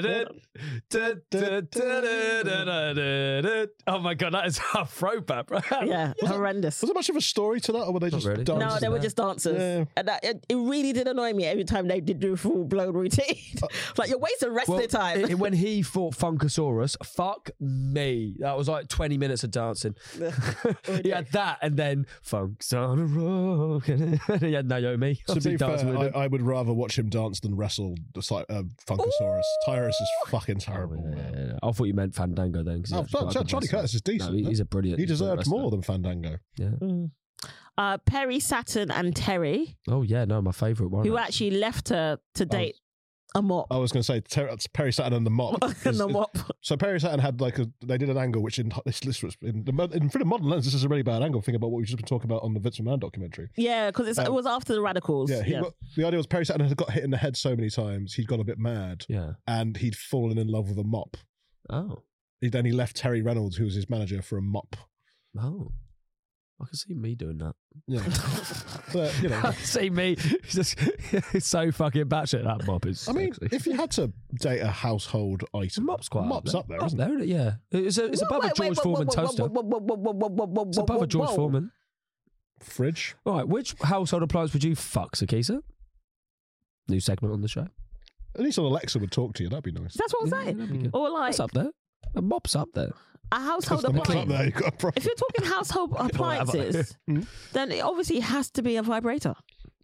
Oh my god, that is a throwback, bro. Yeah, horrendous. Was there much of a story to that, or were they Not just really. dancing? No, they were just dancers. Yeah. And that, it, it really did annoy me every time they did do full blown routine. Like, you're wasting wrestling Well, time. it- when he fought Funkasaurus, fuck me. That was like twenty minutes of dancing. He had that and then Funk's on a rock. And he had Naomi. To Obviously be dancing fair, with him. I, I would rather watch him dance than wrestle the si- uh, Funkasaurus. Tyrus is fucking terrible. Oh, yeah, man. yeah, yeah. I thought you meant Fandango then. 'cause he's Oh, actually quite a good Charlie wrestler. Curtis is decent. No, he- he's a brilliant. He deserved wrestler. more than Fandango. Yeah. Mm. Uh, Perry Saturn and Terry, Oh yeah, no, my favourite one. who actually left her to date a mop. I was going to say Ter- it's Perry Saturn and the mop. and is- the mop. So Perry Saturn had like a they did an angle which in this, this was in the mo- in front of modern lens this is a really bad angle. Think about what we've just been talking about on the Vince McMahon documentary. Yeah, because Um, it was after the Radicals. Yeah, he yeah. Got, the idea was Perry Saturn had got hit in the head so many times he'd gone a bit mad Yeah. and he'd fallen in love with a mop. Oh. He, then he left Terry Reynolds, who was his manager, for a mop. Oh. I can see me doing that. Yeah, but you know, I can see me. It's just it's so fucking batshit. That mop is. I mean, sexy. if you had to date a household The item, mop's quite mop's up up there, there, isn't up there, isn't it? Yeah, it's, a, it's above a George Foreman toaster. It's above a George Foreman. fridge. Right, which household appliance would you fuck, Sakisa? New segment on the show. At least an Alexa would talk to you. That'd be nice. That's what I'm Yeah, saying. that'd be good. Or like That's up there. A mop's up there. a household The mop's up appliance. there. You've got a problem. If you're talking household appliances, then it obviously has to be a vibrator.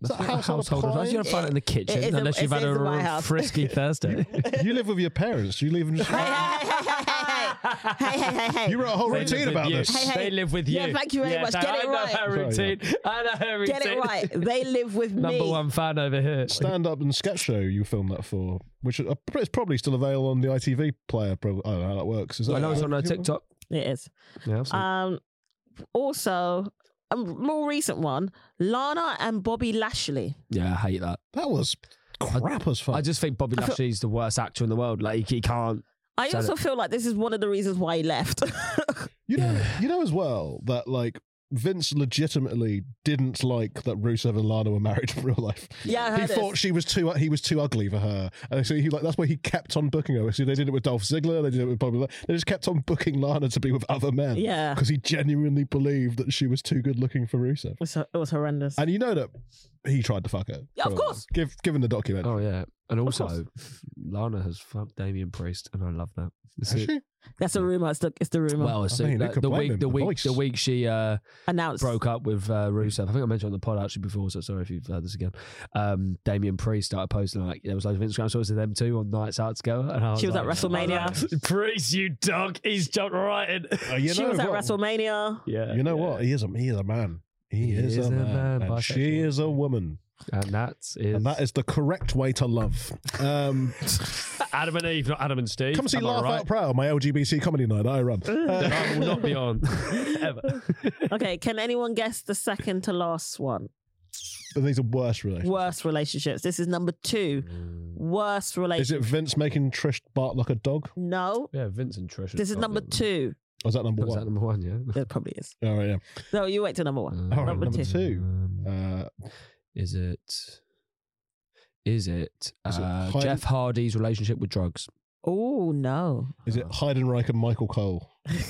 that That's household household appliance? You don't find it in the kitchen It is a- unless you've it's had in my a house. frisky Thursday. You live with your parents. You leave them. Just, Hey, hey, hey, hey, hey, hey, hey, hey, hey. you wrote a whole They routine live with about you. this. Hey, hey. They live with you. Yeah, thank you very much. so Get it I know right. her Sorry, routine. I know her routine. Get it right. They live with me. Number one fan over here. Stand up and sketch show you filmed that for, which is it's probably still available on the I T V player. Probably, I don't know how that works. Is that I know it's on her TikTok. It is. Yeah, I've seen it. Um, also, a more recent one, Lana and Bobby Lashley. Yeah, I hate that. That was crap as fuck. I just think Bobby I feel- Lashley's the worst actor in the world. Like he can't. I Said also it. feel like this is one of the reasons why he left. you know, Yeah. you know as well that like Vince legitimately didn't like that Rusev and Lana were married in real life. Yeah, I he heard thought this. she was too he was too ugly for her, and so he like that's why he kept on booking her. So they did it with Dolph Ziggler, they did it with Bobby. They just kept on booking Lana to be with other men. Yeah. because he genuinely believed that she was too good looking for Rusev. It was, it was horrendous. And you know that he tried to fuck her. Yeah, of Probably. course. Give, given the documentary. Oh yeah, and course. also Lana has fucked Damian Priest, and I love that. It's Has it. she? That's a rumor. It's the, it's the rumor. Well, it's I mean, the, who could the blame week, him? the The week, voice. the week she uh, Announced. broke up with uh, Rusev. I think I mentioned on the pod actually before, so sorry if you've heard this again. Um, Damian Priest started posting like there was like Instagram stories of them two on nights out together, and I was She was at like, WrestleMania. I was like, Priest, you dog, he's jumped right in. Uh, you She know was at what? WrestleMania. Yeah, You know yeah. what? He is a he is a man. He, He is, is a a man. man, and she bisexual. is a woman. And that is, And that is the correct way to love. Um, Adam and Eve, not Adam and Steve. come see Am I Laugh right? Out Proud, my L G B T comedy night that I run. Uh, That I will not be on ever. Okay, can anyone guess the second to last one? but these are worse relationships. Worst relationships. This is number two. Worst Is relationship. it Vince making Trish bark like a dog? No. Yeah, Vince and Trish. This is number two. Or is that number Was one? that number one? Yeah. It probably is. Oh, right, yeah. No, you wait till number one. All right, number, number two. two. Um, Uh, Is it? Is it, Is it uh, Hyde- Jeff Hardy's relationship with drugs? Oh, no. is it Heidenreich and Michael Cole?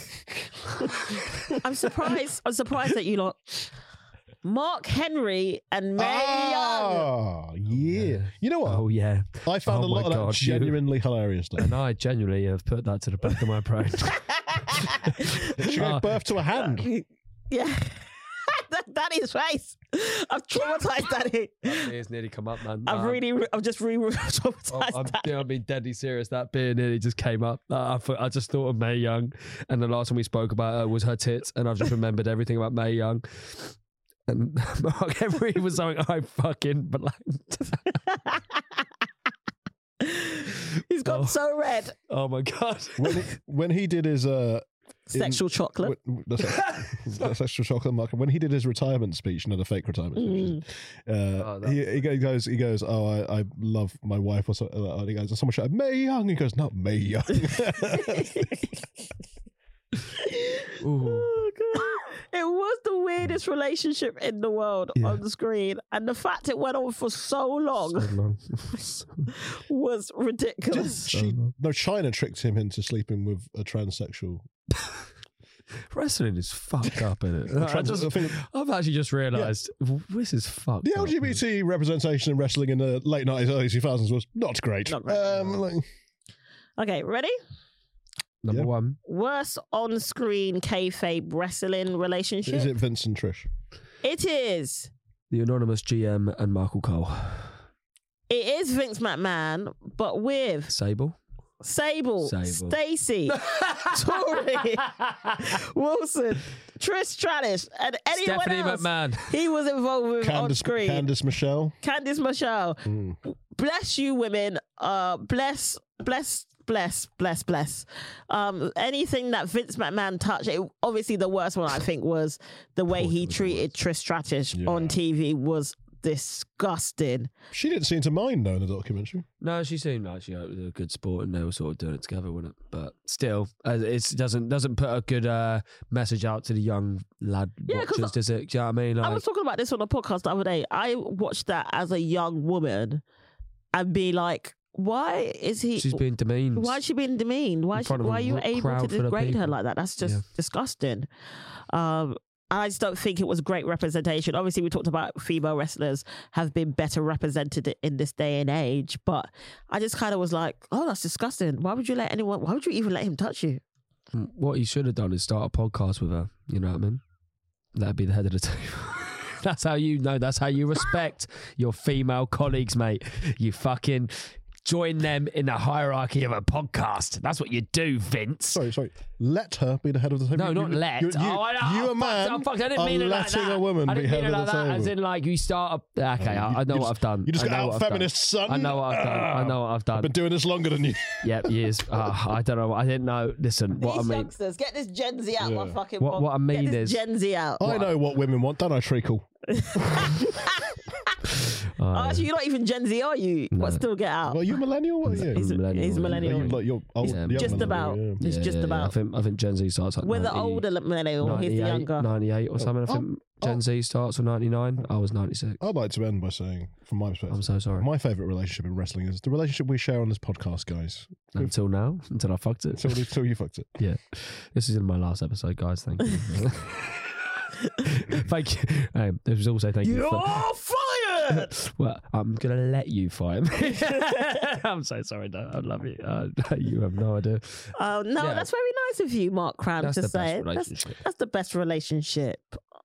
I'm surprised. I'm surprised that you lot. Mark Henry and Mae Young. Ah, yeah. You know what? Oh yeah, I found Oh a lot my of that God, you- genuinely hilarious stuff. and I genuinely have put that to the back of my brain. She gave Ah. birth to a hand. Yeah. that, Danny's face. I've traumatized Danny. It's nearly come up, man. I've Um, really, I've just re I'm, traumatized I'm, Danny. yeah, I'm being deadly serious. That beer nearly just came up. Uh, I, thought, I just thought of Mae Young, and the last time we spoke about her was her tits, and I've just remembered everything about Mae Young. And Mark Henry was something I fucking blanked. He's gone Oh. so red. Oh my god! When he, when he did his uh, Sexual chocolate. w- that's, that's extra chocolate market. When he did his retirement speech, not a fake retirement speech, uh, Oh, that he, he goes, he goes, oh, I, I love my wife or something. Like that. And he goes, someone shouted, Mae Young. He goes, not Mae Young. Ooh. Oh, God. It was the weirdest relationship in the world Yeah. on the screen. And the fact it went on for so long So long. was ridiculous. she, no, China tricked him into sleeping with a transsexual. Wrestling is fucked up, isn't it? I Trans- just, I think- I've actually just realised this is fucked. The up. L G B T representation in wrestling in the late nineties, early two thousands was not great. Not great. Um, like, Okay, ready? Number Yeah. one. Worst on-screen kayfabe wrestling relationship. is it Vince and Trish? It is. The anonymous G M and Michael Cole. It is Vince McMahon, but with Sable. Sable, Sable. Stacey, Tori, Wilson, Trish Stratus, and anyone Stephanie else McMahon. he was involved with on Candice, screen. Candice Michelle. Candice Michelle. Mm. Bless you, women. Uh, bless, bless, bless, bless, bless. Um, anything that Vince McMahon touched, it, obviously the worst one I think was the way he treated Trish Stratus Yeah. on T V was disgusting. She didn't seem to mind though in the documentary. No, she seemed like she was a good sport, and they were sort of doing it together, wasn't it? But still, uh, it doesn't doesn't put a good uh, message out to the young lad Yeah, 'cause watchers, does it? Do you know what I mean? I Like, was talking about this on a podcast the other day. I watched that as a young woman and be like, why is he... she's being demeaned. Why is she being demeaned? Why, In is she, front of a why are you r- able crowd to full of degrade her people. like that? That's just Yeah. disgusting. Um, I just don't think it was great representation. Obviously, we talked about female wrestlers have been better represented in this day and age, but I just kind of was like, oh, that's disgusting. Why would you let anyone, why would you even let him touch you? What he should have done is start a podcast with her. You know what I mean? That'd be the head of the table. That's how you know. That's how you respect your female colleagues, mate. You fucking join them in the hierarchy of a podcast. That's what you do, Vince. Sorry, sorry. Let her be the head of the table. No, You- not you- let. You, you, oh, I know. you oh, a man, fuck, oh, fuck, I didn't are mean it like letting that. a woman I be didn't head mean it of like the that. table. As in, like, you start up. Okay, You- I, I know you what just- I've done. You just I got know out what I've feminist, done. son. I know what I've done. I know what I've done. Been doing this longer than you. Yep, years. Uh, I don't know. I didn't know. Listen, what These I mean. youngsters, get this Gen Z out my Yeah. fucking What- pod- what I mean get this is- Gen Z out. I know what women want, don't I, Treacle? Oh, actually, you're not even Gen Z, are you? No. But still get out. Well, you millennial? What are you? He's, millennial, he's yeah. millennial. Are you like you're old, He's young just millennial, about. yeah. He's Yeah, just yeah, yeah. about. I think I think Gen Z starts like We're the ninety, older millennial. He's the ninety-eight, younger. ninety-eight or something. I Oh, think oh. Gen Z starts with ninety-nine. I was ninety-six. I'd like to end by saying, from my perspective, I'm so sorry. my favourite relationship in wrestling is the relationship we share on this podcast, guys. Until now, until I fucked it. Until, until you fucked it. Yeah, this is in my last episode, guys. Thank you. Thank you. Um, there was also thank you. You're For, fired. well, I'm gonna let you fire me. I'm so sorry. No, I love you. Uh, you have no idea. Oh no, Yeah. that's very nice of you, Mark Cram, That's to the say. best That's, relationship. that's the best relationship.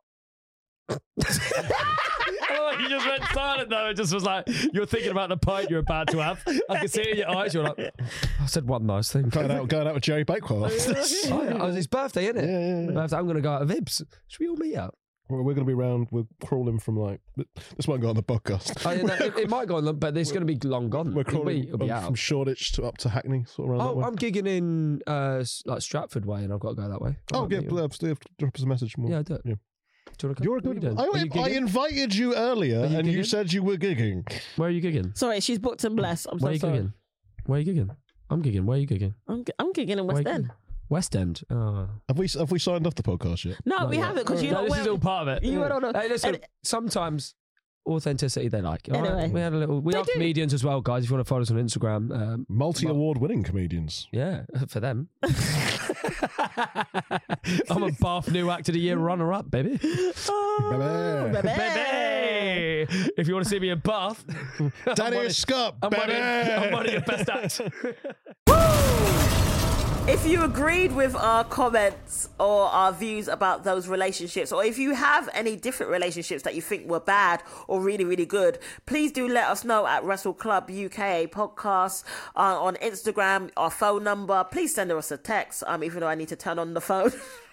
Oh, you just went silent though. It just was like you're thinking about the pint you're about to have. I can see it in your eyes. You're like, I said one nice thing. Going out, going out with Jerry Bakewell. Oh, yeah. Oh, it's his birthday, isn't it? Yeah, yeah, yeah. Birthday. I'm going to go out of Ibs. Should we all meet up? Well, we're going to be around. We're crawling from like. This won't go on the podcast. Oh, yeah, no, it, it might go on, but it's going to be long gone. We're It'll crawling be, it'll be um, out. from Shoreditch to up to Hackney, sort of around that Oh, way. I'm gigging in uh, s- like Stratford way, and I've got to go that way. I Oh, might yeah, meet you. uh, Steve, drop us a message. More. Yeah, I do it. Yeah. Do you want to You're a What are you good. doing? I, Are you I gigging? invited you earlier, Are you and you gigging? said you were gigging. Where are you gigging? Sorry, she's booked and blessed. I'm Where are so you sorry. gigging? Where are you gigging? I'm gigging. Where are you gigging? I'm, g- I'm gigging in Where are West you End. gigging? West End. Oh. Have we have we signed off the podcast yet? No, Not we yet. haven't because you're No, not this is wearing- all part of it. You were on a- Hey, listen, and- sometimes authenticity they like. all right? Anyway. We had a little. We They are do. comedians as well, guys. If you want to follow us on Instagram, um, Multi-award winning comedians. yeah, for them. I'm a Bath New Act of the Year runner-up, baby. Oh, Baby. Baby, if you want to see me in Bath, Danny I'm one, Scott, I'm, one of, baby. I'm one of your best acts. If you agreed with our comments or our views about those relationships, or if you have any different relationships that you think were bad or really, really good, please do let us know at Wrestle Club U K podcast uh, on Instagram, our phone number. Please send us a text, um, even though I need to turn on the phone.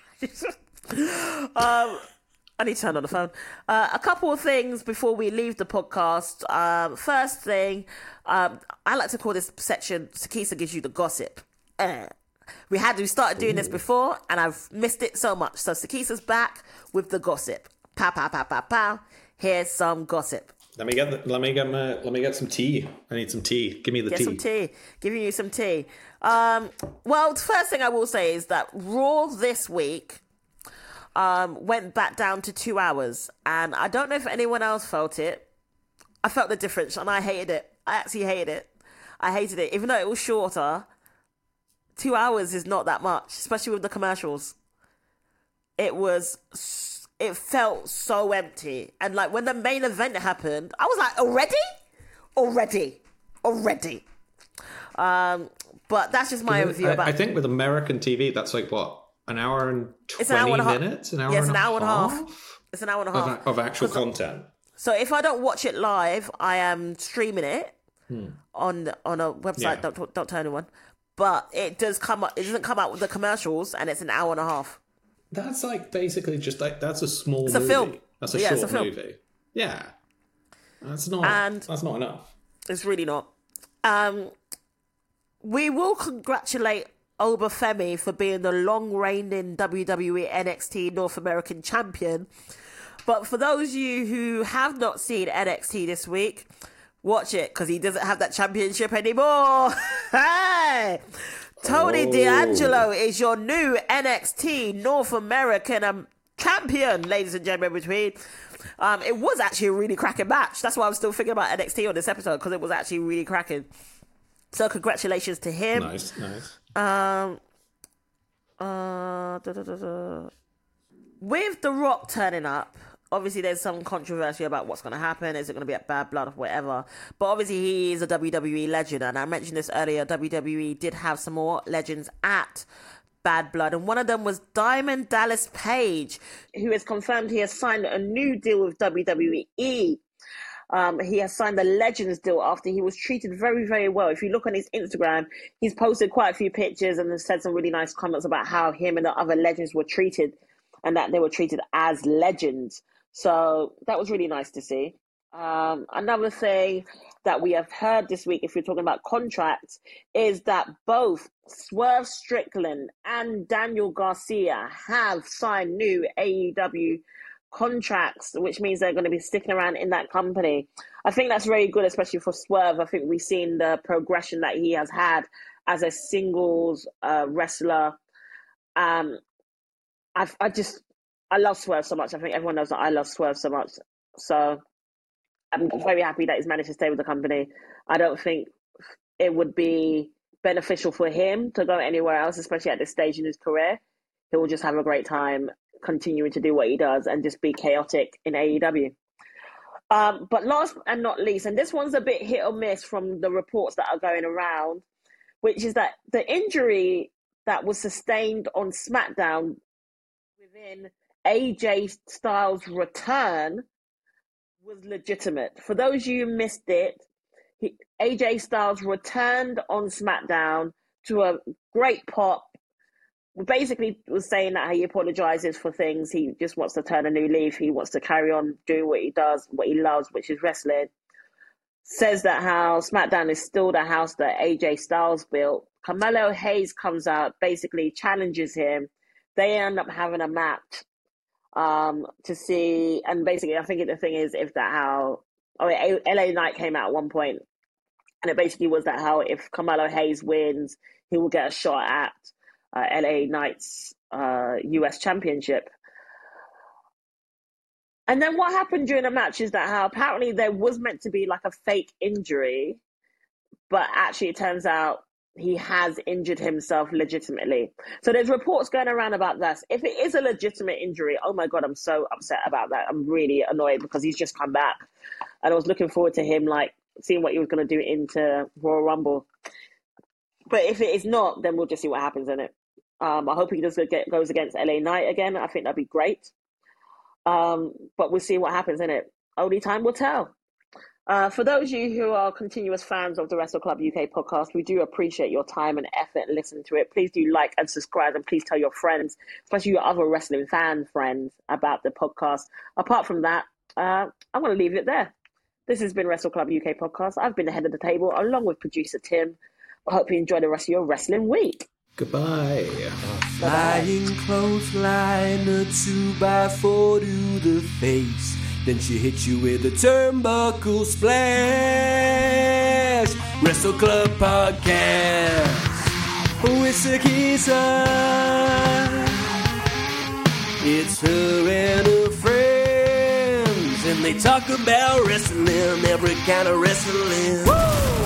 um, I need to turn on the phone. Uh, a couple of things before we leave the podcast. Um, first thing, um, I like to call this section, Sakisa gives you the gossip. Uh, We had we started doing this before, and I've missed it so much. So Sakisa's back with the gossip. Pow pow pow pow pow. Here's some gossip. Let me get the, let me get my let me get some tea. I need some tea. Give me the Get tea. some tea. Giving you some tea. Um, well, the first thing I will say is that Raw this week um, went back down to two hours, and I don't know if anyone else felt it. I felt the difference, and I hated it. I actually hated it. I hated it, even though it was shorter. Two hours is not that much, especially with the commercials. It was, it felt so empty. And like when the main event happened, I was like, already? Already? Already? Um, but that's just my overview I, about I think with American T V, that's like what, an hour and twenty It's an hour and a half. minutes, an hour, Yeah, it's and, an a hour and a half half. It's an hour and a of, half. of actual content. So if I don't watch it live, I am streaming it on on a website. Yeah. Don't don't tell anyone. But it does come up. It doesn't come out with the commercials, and it's an hour and a half. That's like basically just like that's a small. It's a movie. film. That's a Yeah, short it's a film. movie. Yeah, that's not. And- that's not enough. It's really not. Um, we will congratulate Obafemi for being the long-reigning W W E N X T North American champion. But for those of you who have not seen N X T this week, watch it because he doesn't have that championship anymore. Hey! Tony Oh. D'Angelo is your new N X T North American um, champion, ladies and gentlemen, between. Um, it was actually a really cracking match. That's why I'm still thinking about N X T on this episode, because it was actually really cracking. So congratulations to him. Nice, nice. Um, uh, da, da, da, da. With The Rock turning up, obviously there's some controversy about what's going to happen. Is it going to be at Bad Blood or whatever? But obviously he is a W W E legend, and I mentioned this earlier. W W E did have some more legends at Bad Blood, and one of them was Diamond Dallas Page, who has confirmed he has signed a new deal with W W E. Um, he has signed the Legends deal after he was treated very, very well. If you look on his Instagram, he's posted quite a few pictures and has said some really nice comments about how him and the other legends were treated and that they were treated as legends. So that was really nice to see. Um, another thing that we have heard this week, if you're talking about contracts, is that both Swerve Strickland and Daniel Garcia have signed new A E W contracts, which means they're going to be sticking around in that company. I think that's very good, especially for Swerve. I think we've seen the progression that he has had as a singles uh, wrestler. Um, I, I just, I love Swerve so much. I think everyone knows that I love Swerve so much. So I'm very happy that he's managed to stay with the company. I don't think it would be beneficial for him to go anywhere else, especially at this stage in his career. He will just have a great time continuing to do what he does and just be chaotic in A E W. Um, but last and not least, and this one's a bit hit or miss from the reports that are going around, which is that the injury that was sustained on SmackDown within A J Styles' return was legitimate. For those of you who missed it, he, A J Styles returned on SmackDown to a great pop. Basically was saying that he apologizes for things. He just wants to turn a new leaf. He wants to carry on doing what he does, what he loves, which is wrestling. Says that how SmackDown is still the house that A J Styles built. Carmelo Hayes comes out, basically challenges him. They end up having a match um, to see, and basically I think the thing is if that how, oh, L A Knight came out at one point, and it basically was that how if Carmelo Hayes wins, he will get a shot at Uh, L A Knight's uh, U S Championship. And then what happened during the match is that how apparently there was meant to be like a fake injury, but actually it turns out he has injured himself legitimately. So there's reports going around about this. If it is a legitimate injury, oh my God, I'm so upset about that. I'm really annoyed because he's just come back. And I was looking forward to him like seeing what he was going to do into Royal Rumble. But if it is not, then we'll just see what happens in it. Um, I hope he does get goes against L A Knight again. I think that'd be great. Um, but we'll see what happens in it. Only time will tell. Uh, for those of you who are continuous fans of the Wrestle Club U K podcast, we do appreciate your time and effort in listening to it. Please do like and subscribe, and please tell your friends, especially your other wrestling fan friends, about the podcast. Apart from that, uh, I'm going to leave it there. This has been Wrestle Club U K podcast. I've been the head of the table, along with producer Tim. I hope you enjoy the rest of your wrestling week. Goodbye. Flying clothesline, a two by four to the face. Then she hits you with a turnbuckle splash. Wrestle Club Podcast with Sakisa. It's her and her friends, and they talk about wrestling, every kind of wrestling. Woo!